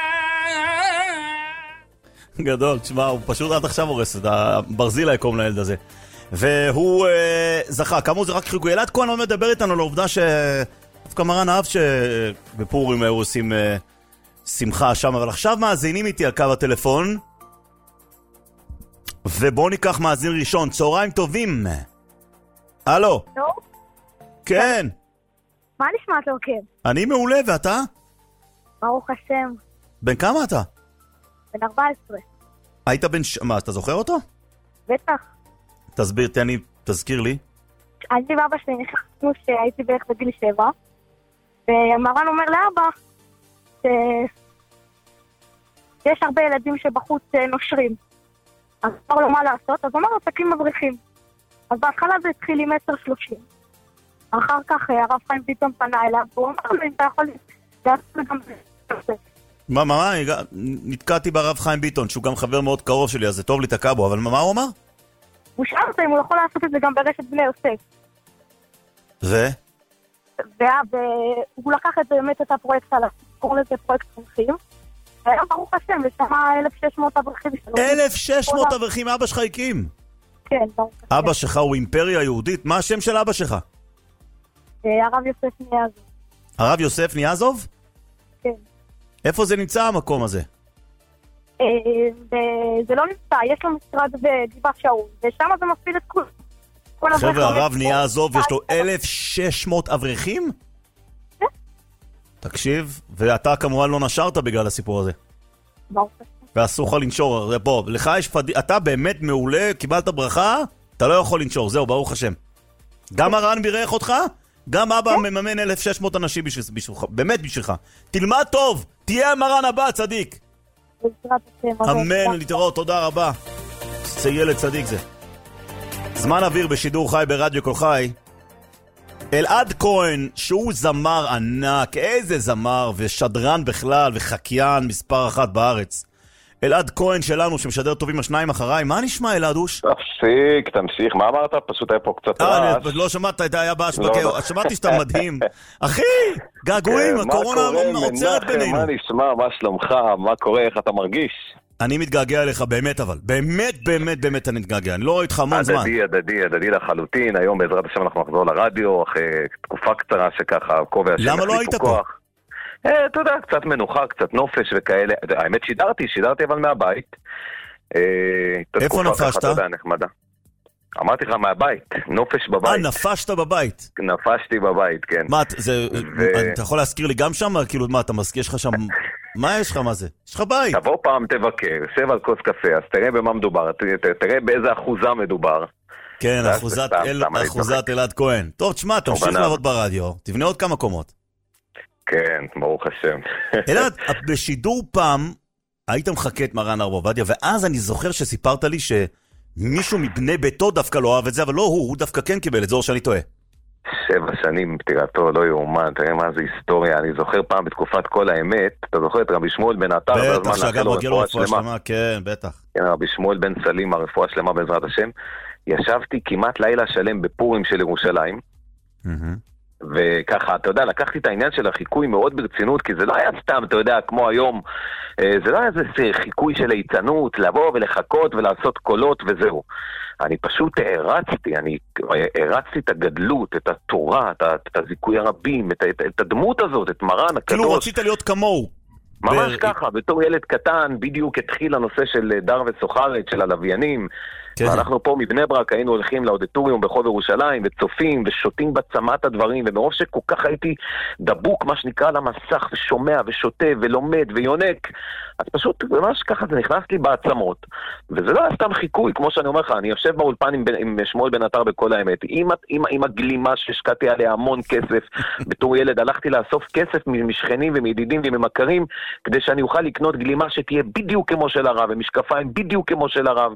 Speaker 1: גדול, תשמע, הוא פשוט עד עכשיו הורס את הברזילה יקום לילד הזה. והוא זכה, כאמור זה רק חיקוי. אלעד כהן עוד מדבר איתנו על העובדה דווקא מרן אהב שבפורים היו עושים שמחה שם, אבל עכשיו מאזינים איתי על קו הטלפון, ובואו ניקח מאזין ראשון. צהריים טובים. הלו. כן.
Speaker 16: מה נשמע טוקר?
Speaker 1: אני מעולה, ואתה?
Speaker 16: ברוך השם.
Speaker 1: בן כמה אתה?
Speaker 16: בן 14.
Speaker 1: היית בן מה, אתה זוכר אותו?
Speaker 16: בטח.
Speaker 1: תזכיר לי.
Speaker 16: אני ואבא שלי נכנסנו שהייתי בערך בגיל 7, ומרן אומר לאבא שיש הרבה ילדים שבחוץ נושרים. אז אמר לו מה לעשות, אז אמר לו תקים מבריחים. אז בהתחלה זה התחיל עם 10-30. אחר כך הרב חיים ביטון פנה אליו, והוא אמר לו אם אתה יכול לעשות גם זה.
Speaker 1: מה? נתקעתי ברב חיים ביטון, שהוא גם חבר מאוד קרוב שלי, אז זה טוב לתקע בו, אבל מה הוא אמר?
Speaker 16: הוא שאל אותו אם הוא יכול לעשות את זה גם ברשת בני יוסף. והוא לקח את זה באמת את הפרויקט עליו, קוראים לזה פרויקט תומכים. היה ברוך השם, ושמה 1,600 אברכים.
Speaker 1: 1,600 אברכים אבא שלך הקים?
Speaker 16: כן, ברוך השם.
Speaker 1: אבא שלך הוא אימפריה יהודית? מה השם של אבא שלך?
Speaker 16: הרב יוסף ניאזוב.
Speaker 1: הרב יוסף ניאזוב?
Speaker 16: כן.
Speaker 1: איפה זה נמצא המקום הזה?
Speaker 16: זה לא נמצא, יש לו משרד בגבעת שאול, ושם זה מפעיל את כל אברכים.
Speaker 1: חבר'ה, הרב ניאזוב, יש לו 1,600 אברכים?
Speaker 16: כן.
Speaker 1: תקשיב, ואתה כמובן לא נשרת בגלל הסיפור הזה.
Speaker 16: ברוך.
Speaker 1: ואסור לך לנשור. בוא, לך יש אתה באמת מעולה, קיבלת ברכה, אתה לא יכול לנשור, זהו, ברוך השם. גם הרן בירך אותך, גם אבא מממן 1,600 אנשים בשבילך, באמת בשבילך. תלמד טוב, תהיה המרן הבא, צדיק. אמן, להתראות, תודה רבה. זה ילד צדיק זה. זמן אוויר בשידור חי ברדיו כל חי. אלעד כהן, שהוא זמר ענק, איזה זמר, ושדרן בכלל, וחקיין מספר 1 בארץ. אלעד כהן שלנו, שמשדר טובים השניים אחריי. מה נשמע, אלעדוש?
Speaker 17: תמשיך, מה אמרת? פשוט היה פה קצת רעש.
Speaker 1: לא שמעת, היה באש בקר. שמעתי שאתה מדהים. אחי, געגועים, הקורונה עוצרת בינינו.
Speaker 17: מה נשמע, מה שלומך, מה קורה, איך אתה מרגיש?
Speaker 1: אני מתגעגע אליך באמת, אבל באמת אני מתגעגע, אני לא רואה איתך המון זמן.
Speaker 17: הדדי לחלוטין. היום בעזרת השם אנחנו נחזור לרדיו אחרי תקופה קצרה שככה כובע השם
Speaker 1: למה לא היית פה?
Speaker 17: אתה יודע, קצת מנוחה, קצת נופש וכאלה. האמת שידרתי אבל מהבית.
Speaker 1: איפה נפשת?
Speaker 17: אמרתי לך מהבית, נופש בבית.
Speaker 1: נפשת בבית?
Speaker 17: נפשתי בבית, כן.
Speaker 1: מה, אתה יכול להזכיר לי גם שם? כאילו, מה, אתה מזכיר, יש לך שם... מה יש לך, מה זה? יש לך בית.
Speaker 17: תבוא פעם תבקר, שב על כוס קפה, אז תראה במה מדובר, תראה באיזה אחוזה מדובר.
Speaker 1: כן, אחוזת אלעד כהן. טוב, תשמע, תמשיך לעבוד ברדיו, תבנה עוד כמה קומות.
Speaker 17: כן, ברוך השם.
Speaker 1: אלעד, בשידור פעם היית מחכה את מרן הרב עובדיה, ואז אני זוכר שסיפרת לי שמישהו מבני ביתו דווקא לא אוהב את זה, אבל לא הוא דווקא כן קיבל את זה, או שאני טועה.
Speaker 17: 7 שנים פטירתו, לא יאומן, תראה מה זה היסטוריה. אני זוכר פעם בתקופת כל האמת, אתה זוכר את רבי שמואל בן עטר,
Speaker 1: בטח, שאגב מגיע לו רפואה שלמה, כן, בטח.
Speaker 17: כן, רבי שמואל בן סלים, הרפואה שלמה בעזרת השם. ישבתי כמעט לילה שלם בפורים של ירושלים, וככה, אתה יודע, לקחתי את העניין של החיקוי מאוד ברצינות, כי זה לא היה סתם, אתה יודע, כמו היום, זה לא היה איזה חיקוי של היצנות, לבוא ולחכות ולעשות קולות וזהו. אני פשוט הרצתי את הגדלות, את התורה, את הזיכוי הרבים, את הדמות הזאת, את מרן הקדוש.
Speaker 1: כאילו רצית להיות כמוהו.
Speaker 17: ממש ככה, בתור ילד קטן, בדיוק התחיל הנושא של דר וסוחרת, של הלוויינים. ואנחנו פה מבני ברק היינו הולכים לאודיטוריום ברחוב ירושלים וצופים ושותים בצמת הדברים, ומרוב שכל כך הייתי דבוק מה שנקרא למסך ושומע ושותה ולומד ויונק, אז פשוט ממש ככה זה נכנס לי בעצמות, וזה לא היה סתם חיקוי, כמו שאני אומר לך, אני יושב באולפן עם שמואל בן עטר בכל האמת, עם הגלימה שהשקעתי עליה המון כסף, בתור ילד הלכתי לאסוף כסף משכנים ומידידים וממכרים, כדי שאני אוכל לקנות גלימה שתהיה בדיוק כמו של הרב, ומשקפיים בדיוק כמו של הרב,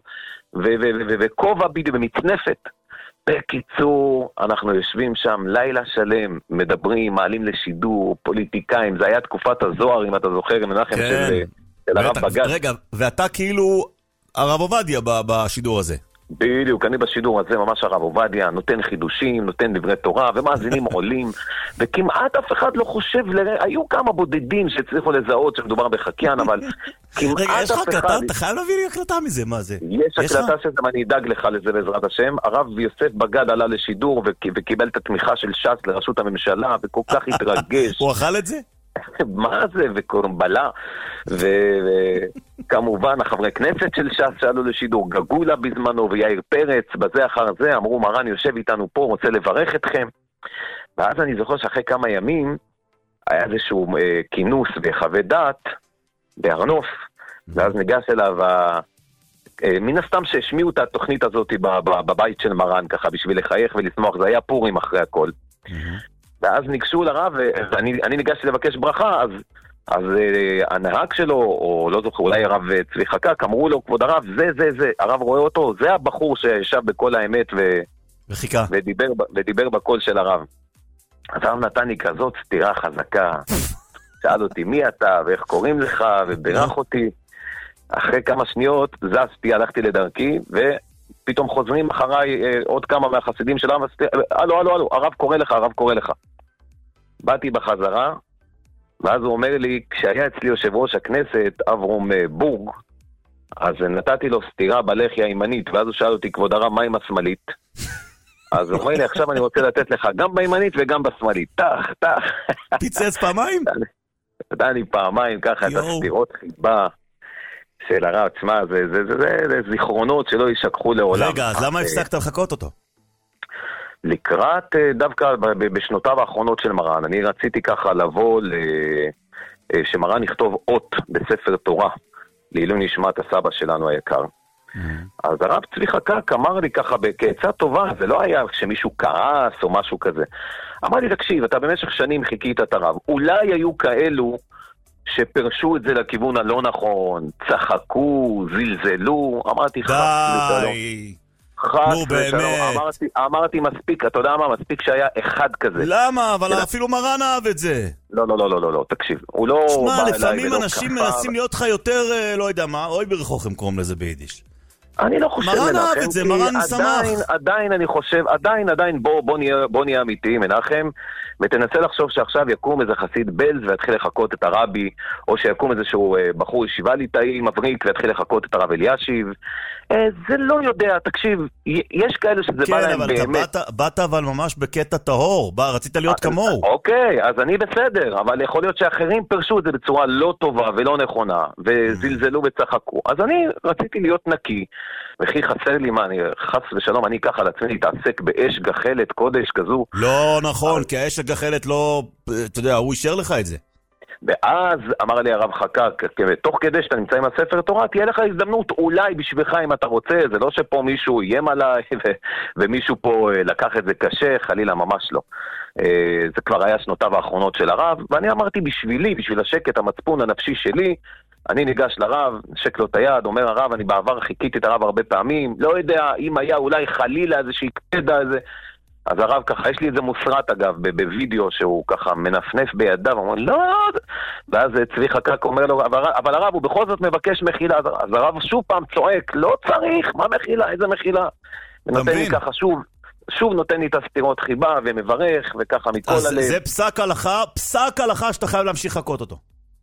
Speaker 17: וכובע בדיוק במצנפת. בקיצור, אנחנו יושבים שם לילה שלם, מדברים, מעלים לשידור, פוליטיקאים, זה היה תקופת הזוהר, אם אתה זוכר, מנחם של הרב בגד.
Speaker 1: רגע, ואתה כאילו הרב עובדיה בשידור הזה.
Speaker 17: בדיוק, אני בשידור הזה ממש הרב עובדיה, נותן חידושים, נותן דברי תורה, ומאזינים עולים, וכמעט אף אחד לא חושב, היו כמה בודדים שהצליחו לזהות שמדובר בחקיין, אבל כמעט
Speaker 1: רגע, יש לך
Speaker 17: אף
Speaker 1: הקלטה?
Speaker 17: אחד...
Speaker 1: אתה חייב להביא לי הקלטה מזה, מה זה?
Speaker 17: יש הקלטה שזה, אני אדאג לך לזה בעזרת השם. הרב יוסף בגד עלה לשידור וקיבל את התמיכה של ש"ס לראשות הממשלה, וכל כך התרגש.
Speaker 1: הוא אכל את זה?
Speaker 17: מה זה? וקורבלה. וכמובן החברי כנסת של ש"ס שעלו לשידור, גגולה בזמנו ויאיר פרץ, בזה אחר זה אמרו מרן יושב איתנו פה, רוצה לברך אתכם. ואז אני זוכר שאחרי כמה ימים היה איזשהו כינוס בחוות דעת בארנוף, ואז ניגש אליו מן הסתם שהשמיעו את התוכנית הזאת בבית של מרן ככה בשביל לחייך ולשמוח, זה היה פורים אחרי הכל. ואז ניגשו לרב, ואני ניגשתי לבקש ברכה, אז הנהג שלו, או לא זוכר, אולי הרב צבי חקק, אמרו לו, כבוד הרב, זה, הרב רואה אותו, זה הבחור שישב בכל האמת
Speaker 1: וחיכה.
Speaker 17: ודיבר בקול של הרב. אז הרב נתן לי כזאת סתירה חזקה, שאל אותי מי אתה, ואיך קוראים לך, וברך אותי. אחרי כמה שניות, זזתי, הלכתי לדרכי, ופתאום חוזרים אחריי עוד כמה מהחסידים של הרב, הלו, הרב קורא לך. באתי בחזרה, ואז הוא אומר לי, כשהיה אצלי יושב ראש הכנסת, אברום בורג, אז נתתי לו סתירה בלחי הימנית, ואז הוא שאל אותי, כבוד הרב, מה עם השמאלית? אז הוא אומר לי, עכשיו אני רוצה לתת לך גם בימנית וגם בשמאלית. תח.
Speaker 1: פיצץ פעמיים?
Speaker 17: נתן לי פעמיים ככה, את הסתירות חיבה של הרב, תשמע, זה זיכרונות שלא יישכחו לעולם.
Speaker 1: רגע, אז למה הפסקת לחכות אותו?
Speaker 17: לקראת דווקא בשנותיו האחרונות של מרן, אני רציתי ככה לבוא שמרן יכתוב אות בספר תורה, לעילוי נשמת הסבא שלנו היקר. אז הרב צבי חקק אמר לי ככה כעצה טובה, זה לא היה שמישהו כעס או משהו כזה. אמר לי, תקשיב, אתה במשך שנים חיכית את הרב, אולי היו כאלו שפרשו את זה לכיוון הלא נכון, צחקו, זלזלו, אמרתי
Speaker 1: די. נו, באמת.
Speaker 17: אמרתי מספיק, אתה יודע מה? מספיק שהיה אחד כזה.
Speaker 1: למה? אבל אפילו מרן אהב את זה.
Speaker 17: לא, תקשיב. הוא לא...
Speaker 1: שמע, לפעמים אנשים מנסים להיות לך יותר, לא יודע מה, אוי ברחוכם קוראים לזה ביידיש.
Speaker 17: אני לא חושב
Speaker 1: מרן אהב את זה, מרן שמח.
Speaker 17: עדיין אני חושב, עדיין, בוא נהיה אמיתי, מנחם, ותנסה לחשוב שעכשיו יקום איזה חסיד בלז ויתחיל לחכות את הרבי, או שיקום איזשהו בחור ישיבה ליטאי מבריק ויתחיל לחכות את הרב אלישיב. זה לא יודע, תקשיב, יש כאלה שזה בא להם באמת.
Speaker 1: כן, אבל אתה באת אבל ממש בקטע טהור, רצית להיות כמוהו.
Speaker 17: אוקיי, אז אני בסדר, אבל יכול להיות שאחרים פרשו את זה בצורה לא טובה ולא נכונה, וזלזלו וצחקו. אז אני רציתי להיות נקי, וכי חסר לי מה, חס ושלום, אני ככה לעצמי להתעסק באש גחלת, קודש כזו.
Speaker 1: לא נכון, כי האש הגחלת לא, אתה יודע, הוא אישר לך את זה.
Speaker 17: ואז אמר לי הרב חקק, תוך כדי שאתה נמצא עם הספר תורה, תהיה לך הזדמנות אולי בשבילך אם אתה רוצה, זה לא שפה מישהו יים עליי ומישהו פה לקח את זה קשה, חלילה ממש לא. זה כבר היה שנותיו האחרונות של הרב, ואני אמרתי בשבילי, בשביל השקט המצפון הנפשי שלי, אני ניגש לרב, נשק לו את היד, אומר הרב, אני בעבר חיכיתי את הרב הרבה פעמים, לא יודע אם היה אולי חלילה איזושהי קטע איזה... אז הרב ככה, יש לי איזה מוסרט אגב, בווידאו שהוא ככה מנפנף בידיו, הוא אומר, לא, ואז צבי חקק אומר לו, אבל הרב הוא בכל זאת מבקש מחילה, אז הרב שוב פעם צועק, לא צריך, מה מחילה, איזה מחילה? ונותן לי ככה שוב נותן לי את הסתירות חיבה ומברך, וככה מכל הלב.
Speaker 1: אז זה פסק הלכה שאתה חייב להמשיך לחכות אותו.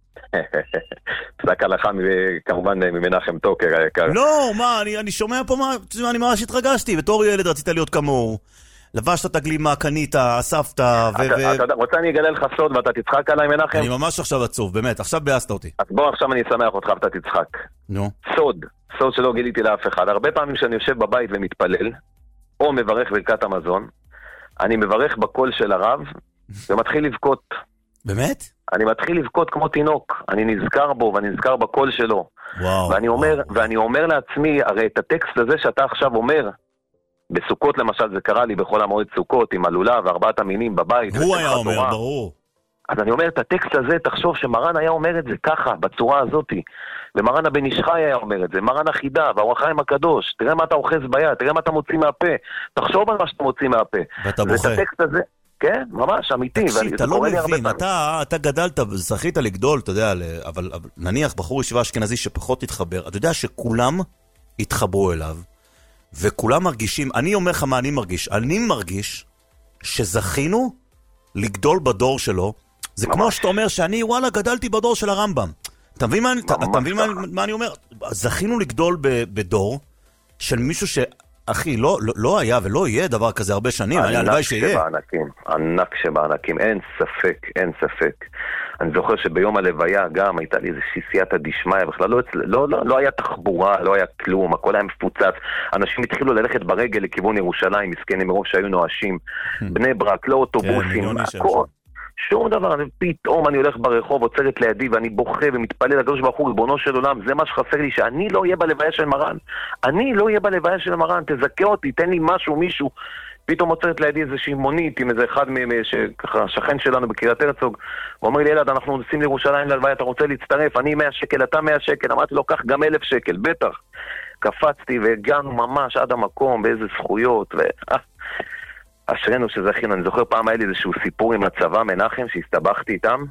Speaker 17: פסק הלכה כמובן ממנחם טוקר היקר.
Speaker 1: לא, מה, אני שומע פה מה, אני ממש התרגשתי, בתור ילד רצית להיות כמוהו. לבשת את הגלימה, קנית, אספת
Speaker 17: רוצה אני אגלה לך סוד ואתה תצחק עליי מנחם?
Speaker 1: אני ממש עכשיו עצוב, באמת, עכשיו ביאסת אותי.
Speaker 17: אז בוא עכשיו אני אשמח אותך ואתה תצחק.
Speaker 1: נו.
Speaker 17: סוד שלא גיליתי לאף אחד. הרבה פעמים שאני יושב בבית ומתפלל או מברך ברכת המזון, אני מברך בקול של הרב ומתחיל לבכות.
Speaker 1: באמת?
Speaker 17: אני מתחיל לבכות כמו תינוק, אני נזכר בו ואני נזכר בקול שלו. ואני אומר לעצמי, הרי את הטקסט הזה שאתה עכשיו אומר, בסוכות למשל זה קרה לי בכל המועד סוכות עם הלולה וארבעת המינים בבית.
Speaker 1: הוא היה אומר, ברור.
Speaker 17: אז אני אומר את הטקסט הזה, תחשוב שמרן היה אומר את זה ככה, בצורה הזאת, ומרן הבן איש חי היה אומר את זה, מרן החידה והאור החיים הקדוש, תראה מה אתה אוחז ביד, תראה מה אתה מוציא מהפה, תחשוב על מה שאתה מוציא מהפה.
Speaker 1: ואתה בוכה.
Speaker 17: ואת הטקסט הזה, כן, ממש, אמיתי.
Speaker 1: תקשיב, אתה לא מבין, אתה גדלת, זכית לגדול, אתה יודע, אבל נניח בחור ישיבה אשכנזי שפחות התחבר, אתה יודע שכולם התחברו אליו, וכולם מרגישים, אני אומר לך מה אני מרגיש שזכינו לגדול בדור שלו, זה כמו שאתה אומר שאני וואלה גדלתי בדור של הרמב"ם, אתה מבין מה אני אומר? זכינו לגדול בדור של מישהו שאחי לא היה ולא יהיה דבר כזה הרבה שנים, הלוואי שיהיה.
Speaker 17: ענק שבענקים, אין ספק. אני זוכר שביום הלוויה גם הייתה לי איזושהי סייעתא דשמיא, בכלל לא היה תחבורה, לא היה כלום, הכל היה מפוצץ, אנשים התחילו ללכת ברגל לכיוון ירושלים, מסכנים מרוב שהיו נואשים, בני ברק, לא אוטובוסים, הכל, שום דבר, פתאום אני הולך ברחוב, עוצרת לידי ואני בוכה ומתפלל לקדוש ברוך הוא, ריבונו של עולם, זה מה שחסר לי, שאני לא אהיה בלוויה של מרן, תזכה אותי, תן לי משהו, מישהו. פתאום עוצרת לידי איזושהי מונית עם איזה אחד מהם שככה שכן שלנו בקריית הרצוג, הוא אומר לי, ילד, אנחנו נוסעים לירושלים ללוויה, אתה רוצה להצטרף? אני 100 שקל, אתה 100 שקל, אמרתי לו, קח גם 1,000 שקל, בטח. קפצתי והגענו ממש עד המקום, באיזה זכויות, אשרנו שזכינו. אני זוכר פעם היה לי איזשהו סיפור עם הצבא מנחם שהסתבכתי איתם.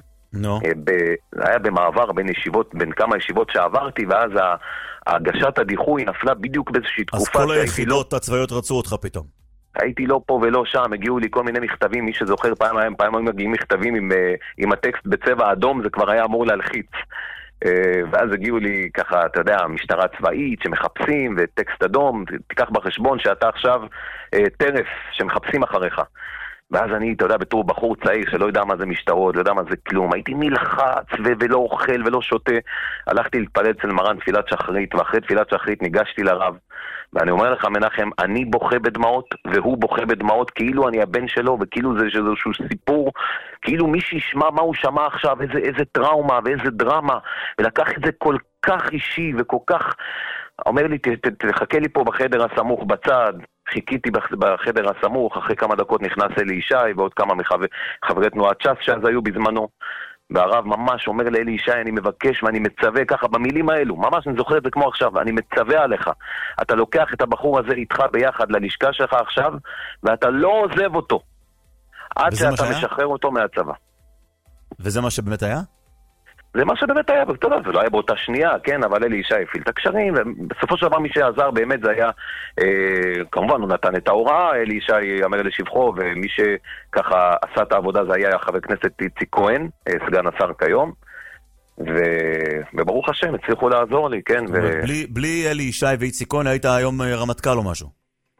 Speaker 17: זה היה במעבר בין כמה ישיבות שעברתי, ואז הגשת הדיחוי נפלה בדיוק באיזושהי תקופה.
Speaker 1: אז כל היחידות הצבאיות רצו אותך פתאום.
Speaker 17: הייתי לא פה ולא שם, הגיעו לי כל מיני מכתבים, מי שזוכר פעם היו מגיעים מכתבים עם הטקסט בצבע אדום, זה כבר היה אמור להלחיץ. ואז הגיעו לי ככה, אתה יודע, משטרה צבאית שמחפשים, וטקסט אדום, תיקח בחשבון שאתה עכשיו טרף שמחפשים אחריך. ואז אני, אתה יודע, בתור בחור צעיר שלא יודע מה זה משטרות, לא יודע מה זה כלום, הייתי נלחץ ולא אוכל ולא שותה. הלכתי להתפלל אצל מרן תפילת שחרית, ואחרי תפילת שחרית ניגשתי לרב, ואני אומר לך מנחם, אני בוכה בדמעות והוא בוכה בדמעות, כאילו אני הבן שלו, וכאילו זה איזשהו סיפור, כאילו מי שישמע מה הוא שמע עכשיו, איזה טראומה ואיזה דרמה, ולקח את זה כל כך אישי וכל כך, אומר לי, תחכה לי פה בחדר הסמוך בצד. חיכיתי בחדר הסמוך, אחרי כמה דקות נכנס אלי ישי ועוד כמה מחברי תנועת ש"ס שאז היו בזמנו, והרב ממש אומר לאלי ישי, אני מבקש ואני מצווה ככה במילים האלו, ממש אני זוכר את זה כמו עכשיו, אני מצווה עליך, אתה לוקח את הבחור הזה איתך ביחד ללשכה שלך עכשיו, ואתה לא עוזב אותו, עד שאתה משחרר אותו מהצבא.
Speaker 1: וזה מה שבאמת היה?
Speaker 17: זה מה שבאמת היה, ואתה יודע, זה לא היה באותה שנייה, כן, אבל אלי ישי הפעיל את הקשרים, ובסופו של דבר מי שעזר באמת זה היה, כמובן הוא נתן את ההוראה, אלי ישי אמר לשבחו, ומי שככה עשה את העבודה זה היה חבר כנסת איציק כהן, סגן השר כיום, וברוך השם, הצליחו לעזור לי, כן.
Speaker 1: בלי אלי ישי ואיציק כהן היית היום רמטכ"ל או משהו?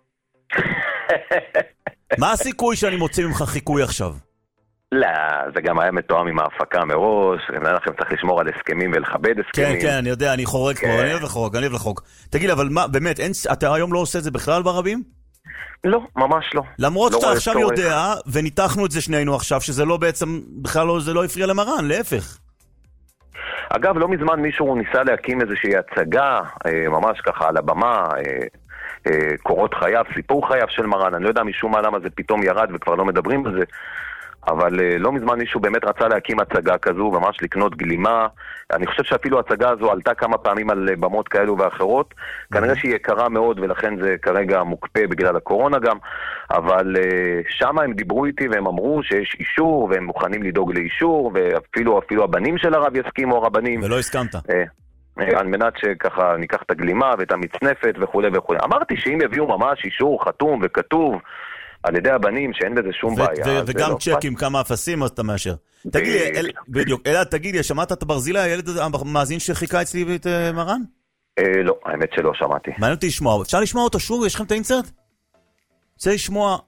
Speaker 1: מה הסיכוי שאני מוציא ממך חיקוי עכשיו?
Speaker 17: לא, זה גם היה מתואם עם ההפקה מראש, אני לכם צריך לשמור על הסכמים ולכבד הסכמים.
Speaker 1: כן, אני יודע, אני חורג פה, אני אוהב לחוג. תגיד, אבל מה, באמת, אתה היום לא עושה את זה בכלל ברבים?
Speaker 17: לא, ממש לא.
Speaker 1: למרות שאתה עכשיו יודע, וניתחנו את זה שנינו עכשיו, שזה לא בעצם, בכלל זה לא הפריע למרן, להפך.
Speaker 17: אגב, לא מזמן מישהו ניסה להקים איזושהי הצגה, ממש ככה על הבמה, קורות חייו, סיפור חייו של מרן, אני לא יודע משום מה למה זה פתאום ירד וכבר לא מדברים על זה, אבל לא מזמן מישהו באמת רצה להקים הצגה כזו, ממש לקנות גלימה. אני חושב שאפילו הצגה הזו עלתה כמה פעמים על במות כאלו ואחרות. כנראה שהיא יקרה מאוד, ולכן זה כרגע מוקפא בגלל הקורונה גם. אבל שם הם דיברו איתי והם אמרו שיש אישור, והם מוכנים לדאוג לאישור, ואפילו הבנים של הרב יסכימו, הרבנים.
Speaker 1: ולא הסכמת.
Speaker 17: על מנת שככה ניקח את הגלימה ואת המצנפת וכו' וכו'. אמרתי שאם יביאו ממש אישור חתום וכתוב על ידי הבנים שאין בזה שום בעיה.
Speaker 1: וגם צ'ק עם כמה אפסים, אז אתה מאשר. תגיד לי, בדיוק, אלעד, תגיד לי, שמעת את ברזילי, הילד המאזין שחיכה אצלי את מרן?
Speaker 17: לא, האמת שלא שמעתי.
Speaker 1: מעניין אותי לשמוע, אפשר לשמוע אותו שוב? יש לכם את האינסרט? רוצה לשמוע...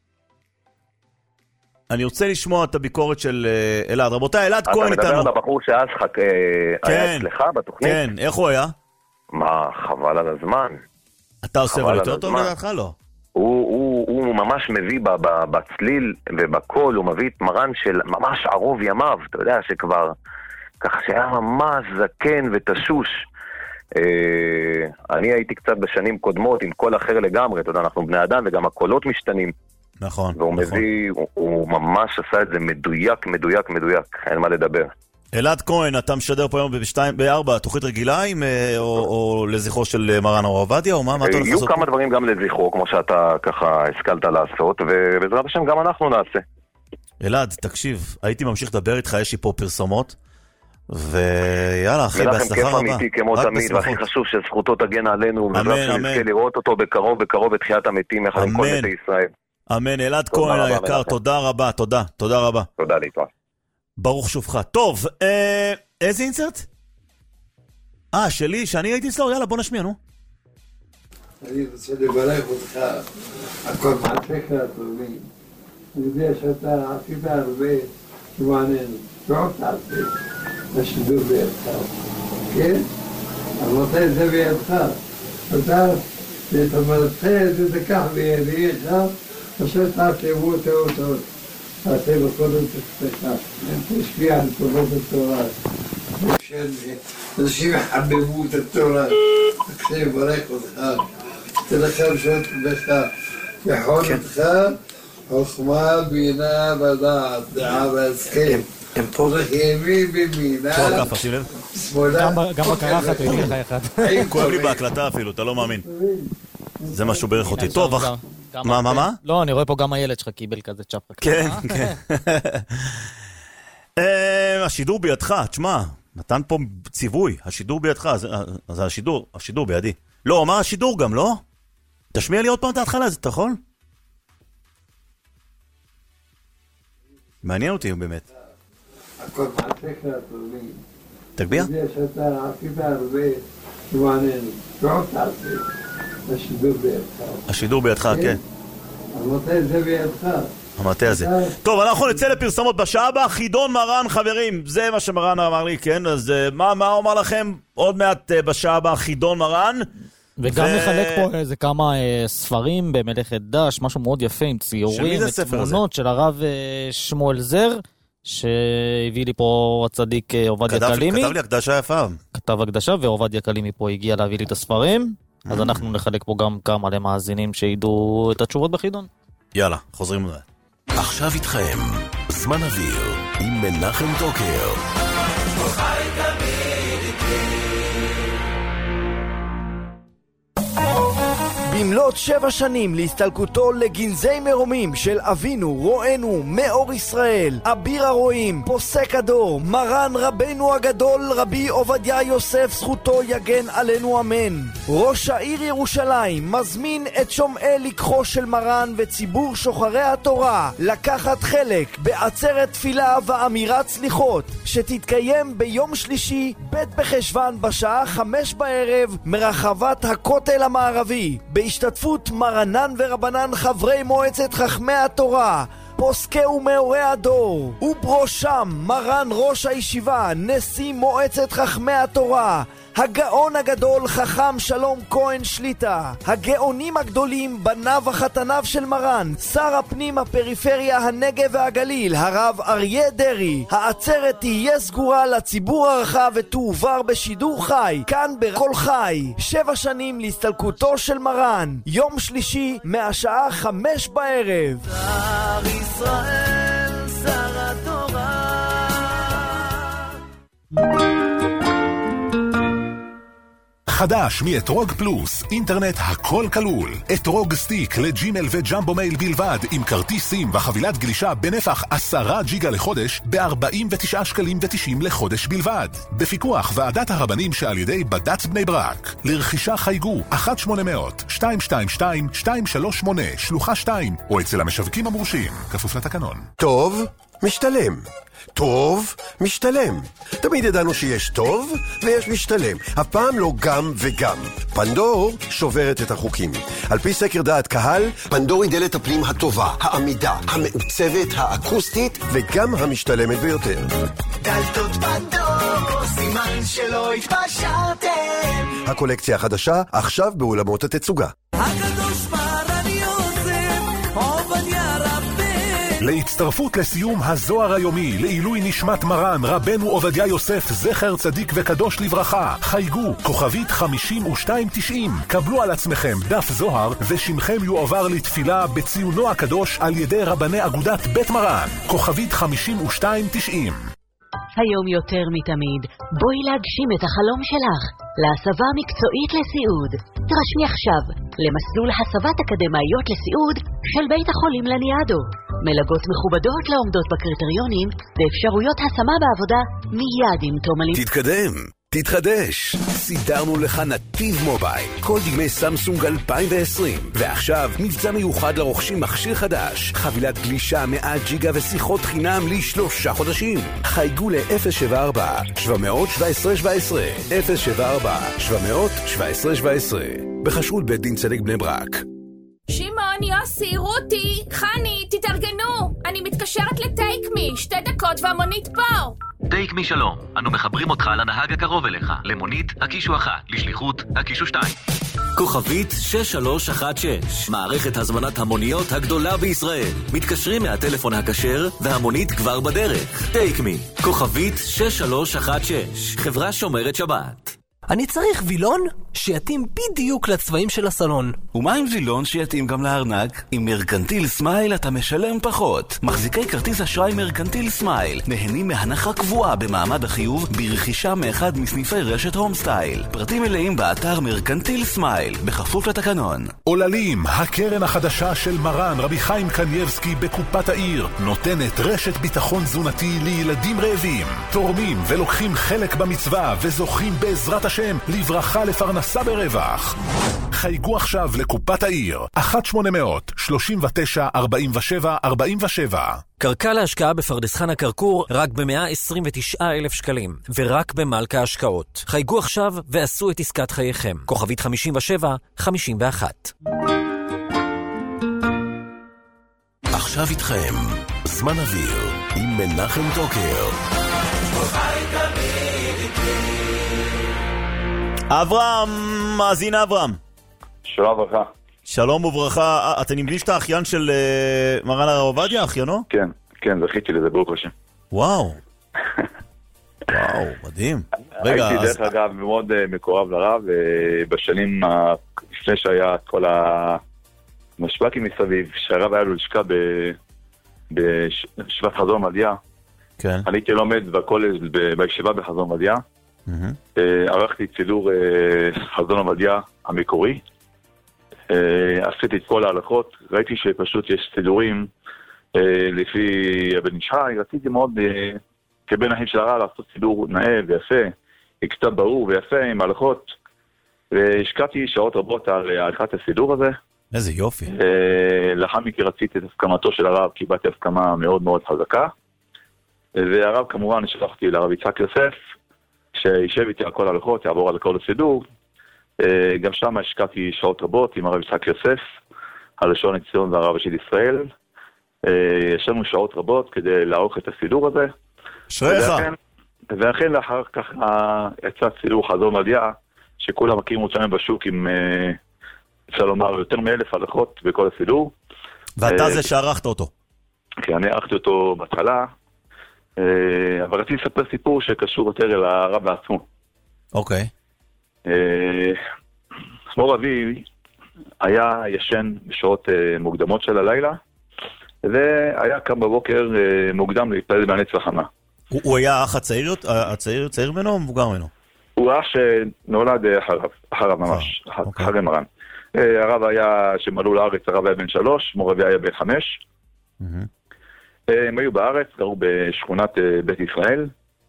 Speaker 1: אני רוצה לשמוע את הביקורת של אלעד. רבותיי, אלעד כהן איתנו.
Speaker 17: אתה מדבר על הבחור שאז היה אצלך בתוכנית?
Speaker 1: כן, איך הוא היה?
Speaker 17: מה, חבל על הזמן.
Speaker 1: אתה עושה אבל יותר טוב לדעתך? לא.
Speaker 17: הוא ממש מביא בצליל ובקול, הוא מביא את מרן של ממש ערוב ימיו, אתה יודע שכבר, ככה שהיה ממש זקן ותשוש. אני הייתי קצת בשנים קודמות עם קול אחר לגמרי, אתה יודע, אנחנו בני אדם וגם הקולות משתנים.
Speaker 1: נכון.
Speaker 17: והוא מביא, הוא ממש עשה את זה מדויק, אין מה לדבר.
Speaker 1: אלעד כהן, אתה משדר פה היום ב-4, תוכנית רגילה או לזכרו של מרן הרב עובדיה, או מה אתה הולך לעשות?
Speaker 17: יהיו כמה דברים גם לזכרו, כמו שאתה ככה השכלת לעשות, ובעזרת השם גם אנחנו נעשה.
Speaker 1: אלעד, תקשיב, הייתי ממשיך לדבר איתך, יש לי פה פרסומות, ויאללה, אחי, בהצלחה רבה.
Speaker 17: כיף אמיתי כמו תמיד, והכי חשוב שזכותו תגן עלינו, ובעזרת שנזכה לראות אותו בקרוב בתחיית המתים, יחד עם כל מתי ישראל.
Speaker 1: אמן, אלעד כהן היקר, תודה רבה, תודה רבה.
Speaker 17: תודה להתראות.
Speaker 1: ברוך שובך. טוב, איזה אינסרט? שלי, שאני הייתי אצלו, יאללה, בוא נשמיע, נו.
Speaker 18: אני רוצה לברך אותך, הכל מעשיך הטובים. אני יודע שאתה עשית הרבה שמעננו. ועוד תעשה, השידור בידך. כן? אבל מתי זה בידך? אתה, ואת המלכה, זה תקח בידי עכשיו, אשר תעשבו אותו. תעשה בקודם תשפחה, תשפיע על טובות התורה, אנשים יחבבו את התורה, תקשיב, ברך אותך, תלכם שעות בך, יחון אותך, חוכמה, בינה ודעת, דעה והסכם, פורח ימין במינה,
Speaker 4: שמאלה, גם בקרחת הוא יגיד לך אחד.
Speaker 1: כואב לי בהקלטה אפילו, אתה לא מאמין. זה משהו בערך אותי. טוב, מה?
Speaker 4: לא, אני רואה פה גם הילד שלך קיבל כזה צ'פרה.
Speaker 1: כן. השידור בידך, תשמע, נתן פה ציווי, השידור בידך, אז השידור בידי. לא, מה השידור גם, לא? תשמיע לי עוד פעם את ההתחלה, זה אתה יכול? מעניין אותי באמת.
Speaker 18: הכל מעשיך הטובים.
Speaker 1: תגביה?
Speaker 18: אני יודע שאתה עשית הרבה שמעננו. ועוד תעשה.
Speaker 1: השידור בידך, כן.
Speaker 18: המטה זה בידך.
Speaker 1: המטה הזה. טוב, אנחנו נצא לפרסומות בשעה הבאה. חידון מרן, חברים. זה מה שמרן אמר לי, כן? אז מה הוא אמר לכם? עוד מעט בשעה הבאה חידון מרן.
Speaker 4: וגם נחלק פה איזה כמה ספרים במלאכת דש, משהו מאוד יפה עם ציורים ותמונות של הרב שמואל זר, שהביא לי פה הצדיק עובדיה קלימי.
Speaker 1: כתב לי הקדשה יפה.
Speaker 4: כתב הקדשה, ועובדיה קלימי פה הגיע להביא לי את הספרים. אז אנחנו נחלק פה גם כמה למאזינים שידעו את התשובות בחידון.
Speaker 1: יאללה, חוזרים לזה.
Speaker 6: עכשיו איתכם, זמן אוויר. עם מנחם טוקר.
Speaker 3: חי תמיד איתי.
Speaker 19: במלאת 7 שנים להסתלקותו לגנזי מרומים של אבינו, רוענו, מאור ישראל, אביר הרועים, פוסק הדור, מרן רבנו הגדול, רבי עובדיה יוסף, זכותו יגן עלינו אמן. ראש העיר ירושלים מזמין את שומעי לקחו של מרן וציבור שוחרי התורה לקחת חלק בעצרת תפילה ואמירת סליחות שתתקיים ביום שלישי ב' בחשוון בשעה 5 בערב מרחבת הכותל המערבי בהשתתפות מרנן ורבנן חברי מועצת חכמי התורה, פוסקי ומאורי הדור, ובראשם מרן ראש הישיבה, נשיא מועצת חכמי התורה, הגאון הגדול חכם שלום כהן שליטה, הגאונים הגדולים בניו וחתניו של מרן, שר הפנים הפריפריה הנגב והגליל, הרב אריה דרי. העצרת תהיה סגורה לציבור הרחב ותועבר בשידור חי, כאן בכל חי. 7 שנים להסתלקותו של מרן, יום שלישי מהשעה 5 בערב.
Speaker 3: שר ישראל, שר התורה.
Speaker 7: חדש מאתרוג פלוס, אינטרנט הכל כלול. אתרוג סטיק לג'ימל וג'מבו מייל בלבד, עם כרטיס סים וחבילת גלישה בנפח 10 ג'יגה לחודש, ב-49 שקלים ו90 לחודש בלבד. בפיקוח ועדת הרבנים שעל ידי בד"ץ בני ברק. לרכישה חייגו 1-800-222-238 שלוחה 2, או אצל המשווקים המורשים, כפוף לתקנון.
Speaker 20: טוב, משתלם. טוב, משתלם. תמיד ידענו שיש טוב ויש משתלם. הפעם לא גם וגם. פנדור שוברת את החוקים. על פי סקר דעת קהל, פנדור היא דלת הפנים הטובה, העמידה, המעוצבת, האקוסטית וגם המשתלמת ביותר.
Speaker 3: דלתות פנדור, סימן שלא התפשרתם.
Speaker 20: הקולקציה החדשה עכשיו באולמות התצוגה.
Speaker 3: הקדוש מרן יוסף, עובדיה רבנו.
Speaker 7: להצטרפות לסיום הזוהר היומי לעילוי נשמת מרן רבנו עובדיה יוסף זכר צדיק וקדוש לברכה, חייגו כוכבית 5290, קבלו על עצמכם דף זוהר ושמכם יועבר לתפילה בציונו הקדוש על ידי רבני אגודת בית מרן, כוכבית 5290.
Speaker 21: היום יותר מתמיד, בואי להגשים את החלום שלך, להסבה מקצועית לסיעוד. תרשמי עכשיו למסלול הסבת אקדמאיות לסיעוד של בית החולים לניאדו. מלגות מכובדות לעומדות בקריטריונים ואפשרויות השמה בעבודה מיד עם תום הלימודים.
Speaker 11: תתקדם, תתחדש. סידרנו לך נתיב מובייל, כל דגמי סמסונג 2020, ועכשיו מבצע מיוחד לרוכשים מכשיר חדש, חבילת גלישה 100 ג'יגה ושיחות חינם ל3 חודשים. חייגו ל-074 717 17 074 717 17 בחשרות בית דין צדק בני ברק.
Speaker 9: שמעון, יוסי, רותי, חני, תתארגנו. אני מתקשרת לטייק מי, 2 דקות והמונית פה.
Speaker 10: טייק מי שלום, אנו מחברים אותך לנהג הקרוב אליך. למונית, הקישו 1, לשליחות, הקישו 2.
Speaker 22: כוכבית 6316, מערכת הזמנת המוניות הגדולה בישראל. מתקשרים מהטלפון הכשר והמונית כבר בדרך. טייק מי, כוכבית 6316, חברה שומרת שבת.
Speaker 12: אני צריך וילון שיתאים בדיוק לצבעים של הסלון.
Speaker 11: ומה עם וילון שיתאים גם לארנק? עם מרקנטיל סמייל אתה משלם פחות. מחזיקי כרטיס אשראי מרקנטיל סמייל נהנים מהנחה קבועה במעמד החיוב ברכישה מאחד מסניפי רשת הום סטייל. פרטים מלאים באתר מרקנטיל סמייל, בכפוף לתקנון.
Speaker 7: עוללים, הקרן החדשה של מרן רבי חיים קנייבסקי בקופת העיר, נותנת רשת ביטחון תזונתי לילדים רעבים. תורמים ולוקחים חלק במצווה וזוכים בעזרת השם לברכה לפרנסה ברווח. חייגו עכשיו לקופת העיר 1-800-39-47-47.
Speaker 8: קרקע להשקעה בפרדס חנה כרכור רק ב-129,000 שקלים, ורק במלכה השקעות. חייגו עכשיו ועשו את עסקת חייכם. כוכבית 57-51.
Speaker 6: עכשיו איתכם זמן אוויר עם מנחם טוקר.
Speaker 1: אברהם, מאזין אברהם.
Speaker 23: שלום וברכה.
Speaker 1: שלום וברכה. אתה מבין שאתה האחיין של מרן הרב עובדיה, אחיינו?
Speaker 23: כן, כן, זכיתי לזה ברוך השם.
Speaker 1: וואו. וואו, מדהים. רגע,
Speaker 23: הייתי דרך אגב מאוד מקורב לרב, בשנים לפני שהיה כל המשבקים מסביב, שהרב היה לו לשכה בשבט חזור מדיה,
Speaker 1: כן.
Speaker 23: אני הייתי לומד בישיבה בחזון עובדיה. ערכתי צילור חזון עובדיה המקורי. עשיתי את כל ההלכות. ראיתי שפשוט יש צילורים לפי אבן איש חי. רציתי מאוד כבן אחים של הרב לעשות צילור נאה ויפה, כתב ברור ויפה עם ההלכות. והשקעתי שעות רבות על עריכת הסידור הזה.
Speaker 1: איזה יופי.
Speaker 23: לאחר מכן רציתי את הסכמתו של הרב, קיבלתי הסכמה מאוד מאוד חזקה. והרב כמובן שלחתי לרב יצחק יוסף, שישב איתי על כל ההלכות, יעבור על כל הסידור. גם שם השקעתי שעות רבות עם הרב יצחק יוסף, הראשון לציון והרב של ישראל. יש לנו שעות רבות כדי לערוך את הסידור הזה.
Speaker 1: שריך.
Speaker 23: ואכן לאחר כך יצא סידור חזון עובדיה, שכולם מכירים אותם בשוק עם, אפשר לומר, יותר מ1,000 הלכות בכל הסידור.
Speaker 1: ואתה זה שערכת אותו.
Speaker 23: כן, אני ערכתי אותו בהתחלה, אבל רציתי לספר סיפור שקשור יותר אל הרב בעצמו.
Speaker 1: אוקיי.
Speaker 23: מור אבי היה ישן בשעות מוקדמות של הלילה, והיה קם בבוקר מוקדם להתפלל בענץ וחמה.
Speaker 1: הוא היה אח הצעיר ממנו או מבוגר ממנו?
Speaker 23: הוא אח שנולד אחריו ממש, אחרי מרן. הרב היה, שמלאו לארץ, הרב היה בן 3, מור אבי היה בן 5. הם היו בארץ, גרו בשכונת בית ישראל.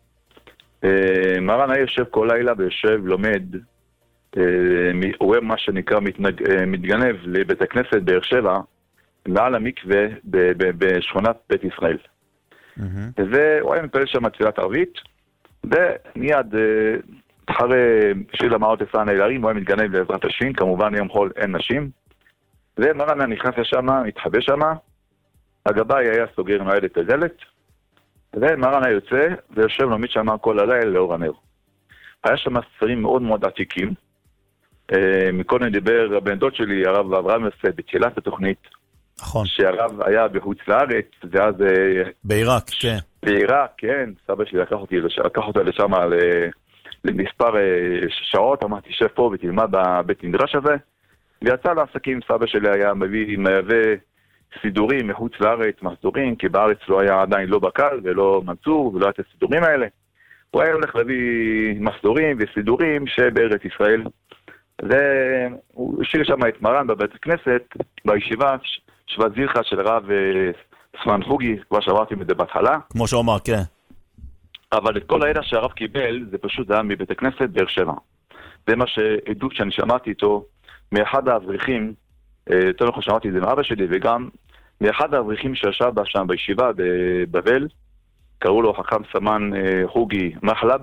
Speaker 23: מרן היה יושב כל לילה ויושב, לומד, הוא רואה מה שנקרא מתגנב לבית הכנסת באר שבע, מעל המקווה בשכונת בית ישראל. והוא היה מפלל שם תפילת ערבית, ומיד אחרי שיר למעות עשרה נעלרים, הוא היה מתגנב לעזרת השין, כמובן יום חול אין נשים, ומרן נכנס לשם, מתחבא שם, הגבאי היה סוגר נועד את הדלת, ומרן היה יוצא ויושב לומד שם כל הלילה לאור הנר. היה שם ספרים מאוד מאוד עתיקים, מקודם דיבר הבן דוד שלי, הרב אברהם יוסף, בתחילת התוכנית,
Speaker 1: נכון.
Speaker 23: שהרב היה בחוץ לארץ, ואז...
Speaker 1: בעיראק, כן.
Speaker 23: בעיראק, כן. סבא שלי לקח אותה לשם למספר שעות, אמרתי, שב פה ותלמד בבית מדרש הזה, ויצא לעסקים, סבא שלי היה מייבא סידורים מחוץ לארץ, מחזורים, כי בארץ לא היה עדיין לא בקל ולא מנצור, ולא היה את הסידורים האלה. הוא היה הולך להביא מחזורים וסידורים שבארץ ישראל, והוא השאיר שם את מרן בבית הכנסת, בישיבה, שבת זירחה של רב סמן חוגי, כבר שעברתי מזה בהתחלה.
Speaker 1: כמו שאומר, כן.
Speaker 23: אבל את כל הידע שהרב קיבל, זה פשוט היה מבית הכנסת באר שבע. זה מה שעדות שאני שמעתי איתו, מאחד האבריחים, יותר נכון שמעתי את זה מאבא שלי, וגם מאחד האבריחים שישב שם בישיבה בבבל, קראו לו חכם סמן חוגי מחלב,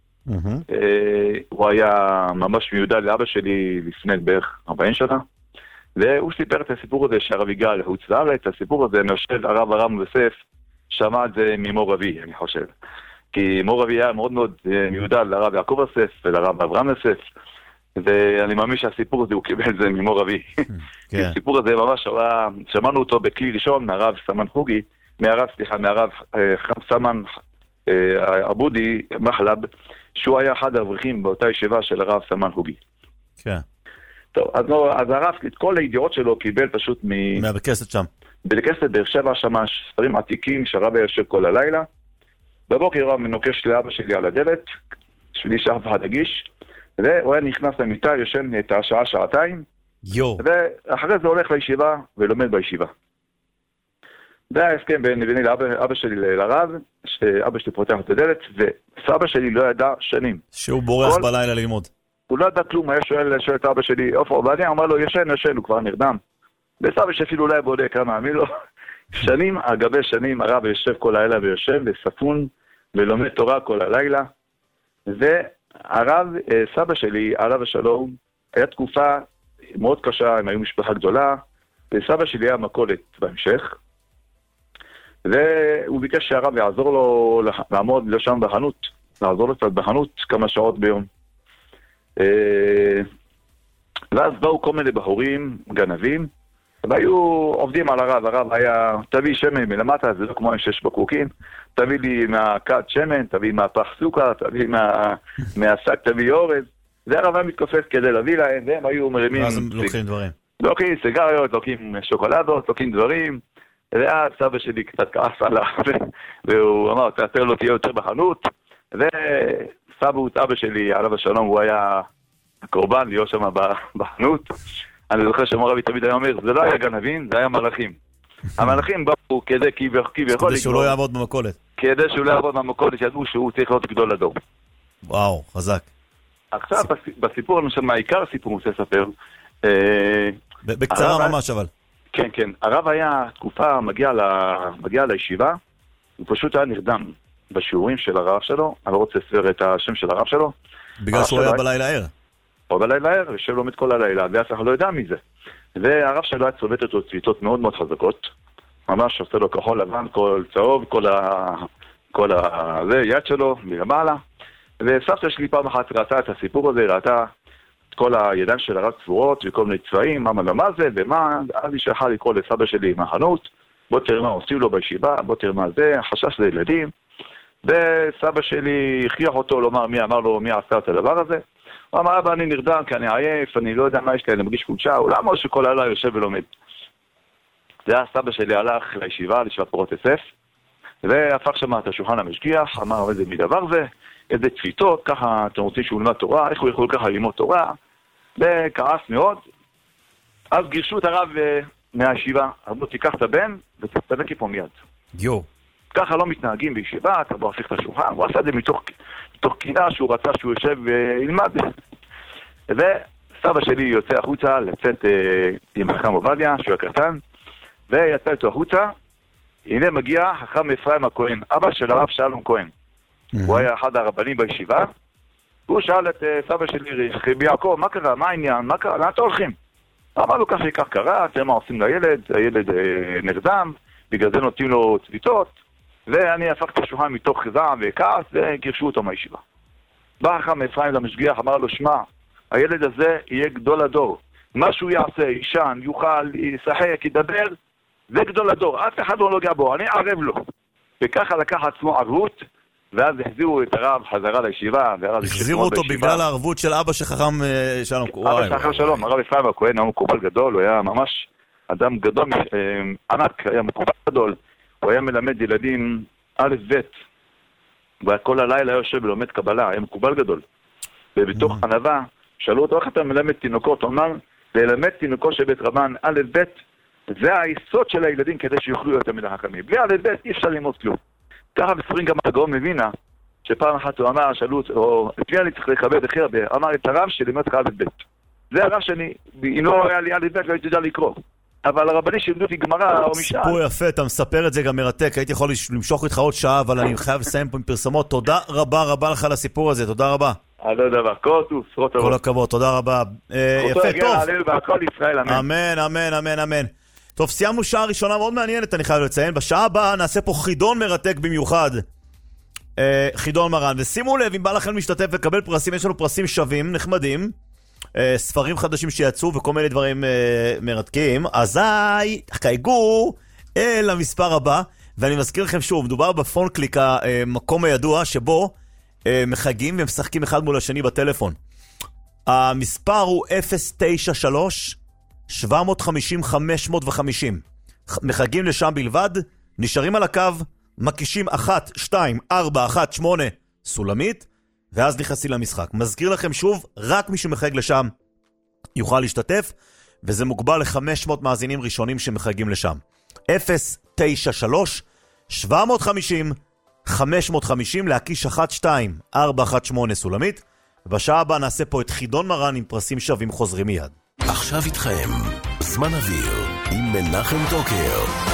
Speaker 23: הוא היה ממש מיודע לאבא שלי לפני בערך 40 שנה, והוא סיפר את הסיפור הזה שהרב הגע לחוץ לארץ, הסיפור הזה נושל הרב אברהם יוסף, שמע את זה ממור אבי, אני חושב. כי מור אבי היה מאוד מאוד מיודע לרב יעקב יוסף ולרב אברהם יוסף, ואני מאמין שהסיפור הזה הוא קיבל את זה ממור אבי. כי הסיפור הזה ממש שמענו אותו בכלי ראשון מהרב סמן חוגי, מהרב חכם סמן עבודי מחלב, שהוא היה אחד האברכים באותה ישיבה של הרב סמן חוגי.
Speaker 1: כן.
Speaker 23: טוב, אז הרב, את כל הידיעות שלו קיבל פשוט
Speaker 1: מהבקסת שם.
Speaker 23: בקסת באר שבע שם ספרים עתיקים שהרב היה יושב כל הלילה. בבוקר הרב מנוקש לאבא שלי על הדלת, שלי שאף אחד הגיש, והוא היה נכנס למיטה, יושן את השעה, שעתיים, ואחרי זה הולך לישיבה ולומד בישיבה. זה היה הסכם ביני לאבא שלי לרב, שאבא שלי פותח את הדלת, וסבא שלי לא ידע שנים.
Speaker 1: שהוא בורח בלילה ללמוד.
Speaker 23: הוא לא ידע כלום, היה שואל את אבא שלי, איפה, ואני אמר לו, ישן, הוא כבר נרדם. וסבא שאפילו אולי בודק, כמה מאמין לו. שנים, על גבי שנים, הרב יושב כל הלילה ויושב וספון ולומד תורה כל הלילה. והרב, סבא שלי, עליו השלום, היה תקופה מאוד קשה, הם היו משפחה גדולה, וסבא שלי היה מכולת בהמשך. והוא ביקש שהרב יעזור לו לעמוד לשם בחנות, לעזור לו קצת בחנות כמה שעות ביום. ואז באו כל מיני בחורים, גנבים, והיו עובדים על הרב. הרב היה, תביא שמן מלמטה, זה לא כמו שיש בקוקים, תביא לי מהכת שמן, תביא מהפח סוכר, תביא מהשק, תביא אורז. זה הרב היה מתכופף כדי להביא להם, והם היו מרימים...
Speaker 1: ואז הם לוקחים דברים.
Speaker 23: לוקחים סיגריות, לוקחים שוקולדות, לוקחים דברים, ואז סבא שלי קצת כעס עליו, והוא אמר, תאתר לו תהיה יותר בחנות, אבא שלי, עליו השלום, הוא היה הקורבן להיות שם בחנות. אני זוכר שמורבי תמיד היה אומר, זה לא היה גנבים, זה היה מלאכים. המלאכים באו כדי
Speaker 1: שהוא לא יעבוד במכולת.
Speaker 23: כדי שהוא לא יעבוד במכולת, ידעו שהוא צריך להיות גדול לדור.
Speaker 1: וואו, חזק.
Speaker 23: עכשיו, בסיפור, למשל, מהעיקר הסיפור הוא רוצה לספר.
Speaker 1: בקצרה ממש, אבל.
Speaker 23: כן, כן. הרב היה תקופה, מגיע לישיבה, הוא פשוט היה נרדם בשיעורים של הרב שלו, אני לא רוצה לספר את השם של הרב שלו.
Speaker 1: בגלל שהוא היה בלילה ער.
Speaker 23: הוא בלילה ער, יושב לומד כל הלילה, ואף אחד לא יודע מזה. והרב שלו היה צובט אותו צביטות מאוד מאוד חזקות, ממש עושה לו כחול לבן, כל צהוב, כל יד שלו מלמעלה. וסבתא שלי פעם אחת ראתה את הסיפור הזה, ראתה את כל הידיים של הרב צבורות וכל מיני צבעים, מה זה ומה, אז היא שלחה לקרוא לסבא שלי מהחנות, בוא תראה מה עושים לו בישיבה, בוא תראה מה זה, חשש לילדים. וסבא שלי הכריח אותו לומר אמר לו מי עשה את הדבר הזה. הוא אמר, אבא, אני נרדם כי אני עייף, אני לא יודע מה יש לי, אני מרגיש חולשה, הוא למה שכל הלילה יושב ולומד. זה היה סבא שלי הלך לישיבה, לישיבת פורות יוסף, והפך שם את השולחן המשגיח, אמר, איזה מדבר זה, איזה תפיתות, ככה אתם רוצים שהוא ללמד תורה, איך הוא יכול ככה ללמוד תורה, וכעס מאוד. אז גירשו את הרב מהישיבה, אמרו, תיקח את הבן ותסתלק פה מיד. ככה לא מתנהגים בישיבה, אתה בוא הפיך את השולחן, הוא עשה את זה מתוך קינה שהוא רצה שהוא יושב וילמד. וסבא שלי יוצא החוצה לצאת עם חכם עובדיה, שהוא הקטן, ויצא איתו החוצה, הנה מגיע חכם אפרים הכהן, אבא של הרב שלום כהן. הוא היה אחד הרבנים בישיבה, הוא שאל את סבא שלי, רבי יעקב, מה קרה, מה העניין, מה קרה, לאן אתם הולכים? אמר לו, ככה כך קרה, אתם מה עושים לילד, הילד נרדם, בגלל זה נותנים לו צביטות, ואני הפכתי את השולחן מתוך זעם וכעס, וגירשו אותו מהישיבה. בא חכם אפרים למשגיח, אמר לו, שמע, הילד הזה יהיה גדול הדור. מה שהוא יעשה, ישן, יוכל, ישחק, ידבר, זה גדול הדור. אף אחד לא נוגע בו, אני ערב לו. וככה לקח עצמו ערבות, ואז החזירו את הרב חזרה לישיבה.
Speaker 1: החזירו אותו בגלל הערבות של אבא של חכם שלום.
Speaker 23: אבא של חכם שלום, הרב אפרים הכהן, היה מקובל גדול, הוא היה ממש אדם גדול, ענק, היה מקובל גדול. הוא היה מלמד ילדים א' ב', וכל הלילה היה יושב ולומד קבלה, היה מקובל גדול. ובתוך ענווה, שאלו אותו, איך אתה מלמד תינוקות? הוא אמר, ללמד תינוקות של בית רבן א' ב', זה היסוד של הילדים כדי שיוכלו להיות תלמידי חכמים. בלי א' ב' אי אפשר ללמוד כלום. ככה בספרים גם הגאון מווילנה, שפעם אחת הוא אמר, שאלו אותו, את מי אני צריך לכבד הכי הרבה? אמר, את הרב שלימד לך א' ב'. זה הרב שאני, אם לא היה לי א' ב', לא הייתי יודע לקרוא. אבל הרבני שלימדו אותי גמרא או משנה.
Speaker 1: סיפור יפה, אתה מספר את זה גם מרתק, הייתי יכול למשוך איתך עוד שעה, אבל אני חייב לסיים פה עם פרסמות. תודה רבה לך על הסיפור הזה, תודה רבה.
Speaker 23: לא דבר,
Speaker 1: כל הכבוד, תודה רבה. יפה, טוב.
Speaker 23: והכל ישראל,
Speaker 1: אמן. אמן. טוב, סיימנו שעה ראשונה מאוד מעניינת, אני חייב לציין. בשעה הבאה נעשה פה חידון מרתק במיוחד. חידון מרן. ושימו לב, אם בא לכם להשתתף וקבל פרסים, יש לנו פרסים שווים, נחמדים. ספרים חדשים שיצאו וכל מיני דברים מרתקים. אזי, חייגו אל המספר הבא. ואני מזכיר לכם שוב, מדובר בפון קליק, המקום הידוע שבו מחייגים ומשחקים אחד מול השני בטלפון. המספר הוא 093-750-550. מחייגים לשם בלבד, נשארים על הקו, מקישים 1, 2, 4, 1, 8 סולמית, ואז נכנסים למשחק. מזכיר לכם שוב, רק מי שמחייג לשם יוכל להשתתף, וזה מוגבל ל-500 מאזינים ראשונים שמחייגים לשם. 093-750-550, להקיש 1, 2, 4, 1, 8 סולמית, ובשעה הבאה נעשה פה את חידון מרן עם פרסים שווים חוזרים מיד.
Speaker 6: עכשיו איתכם, זמן אוויר עם מנחם טוקר.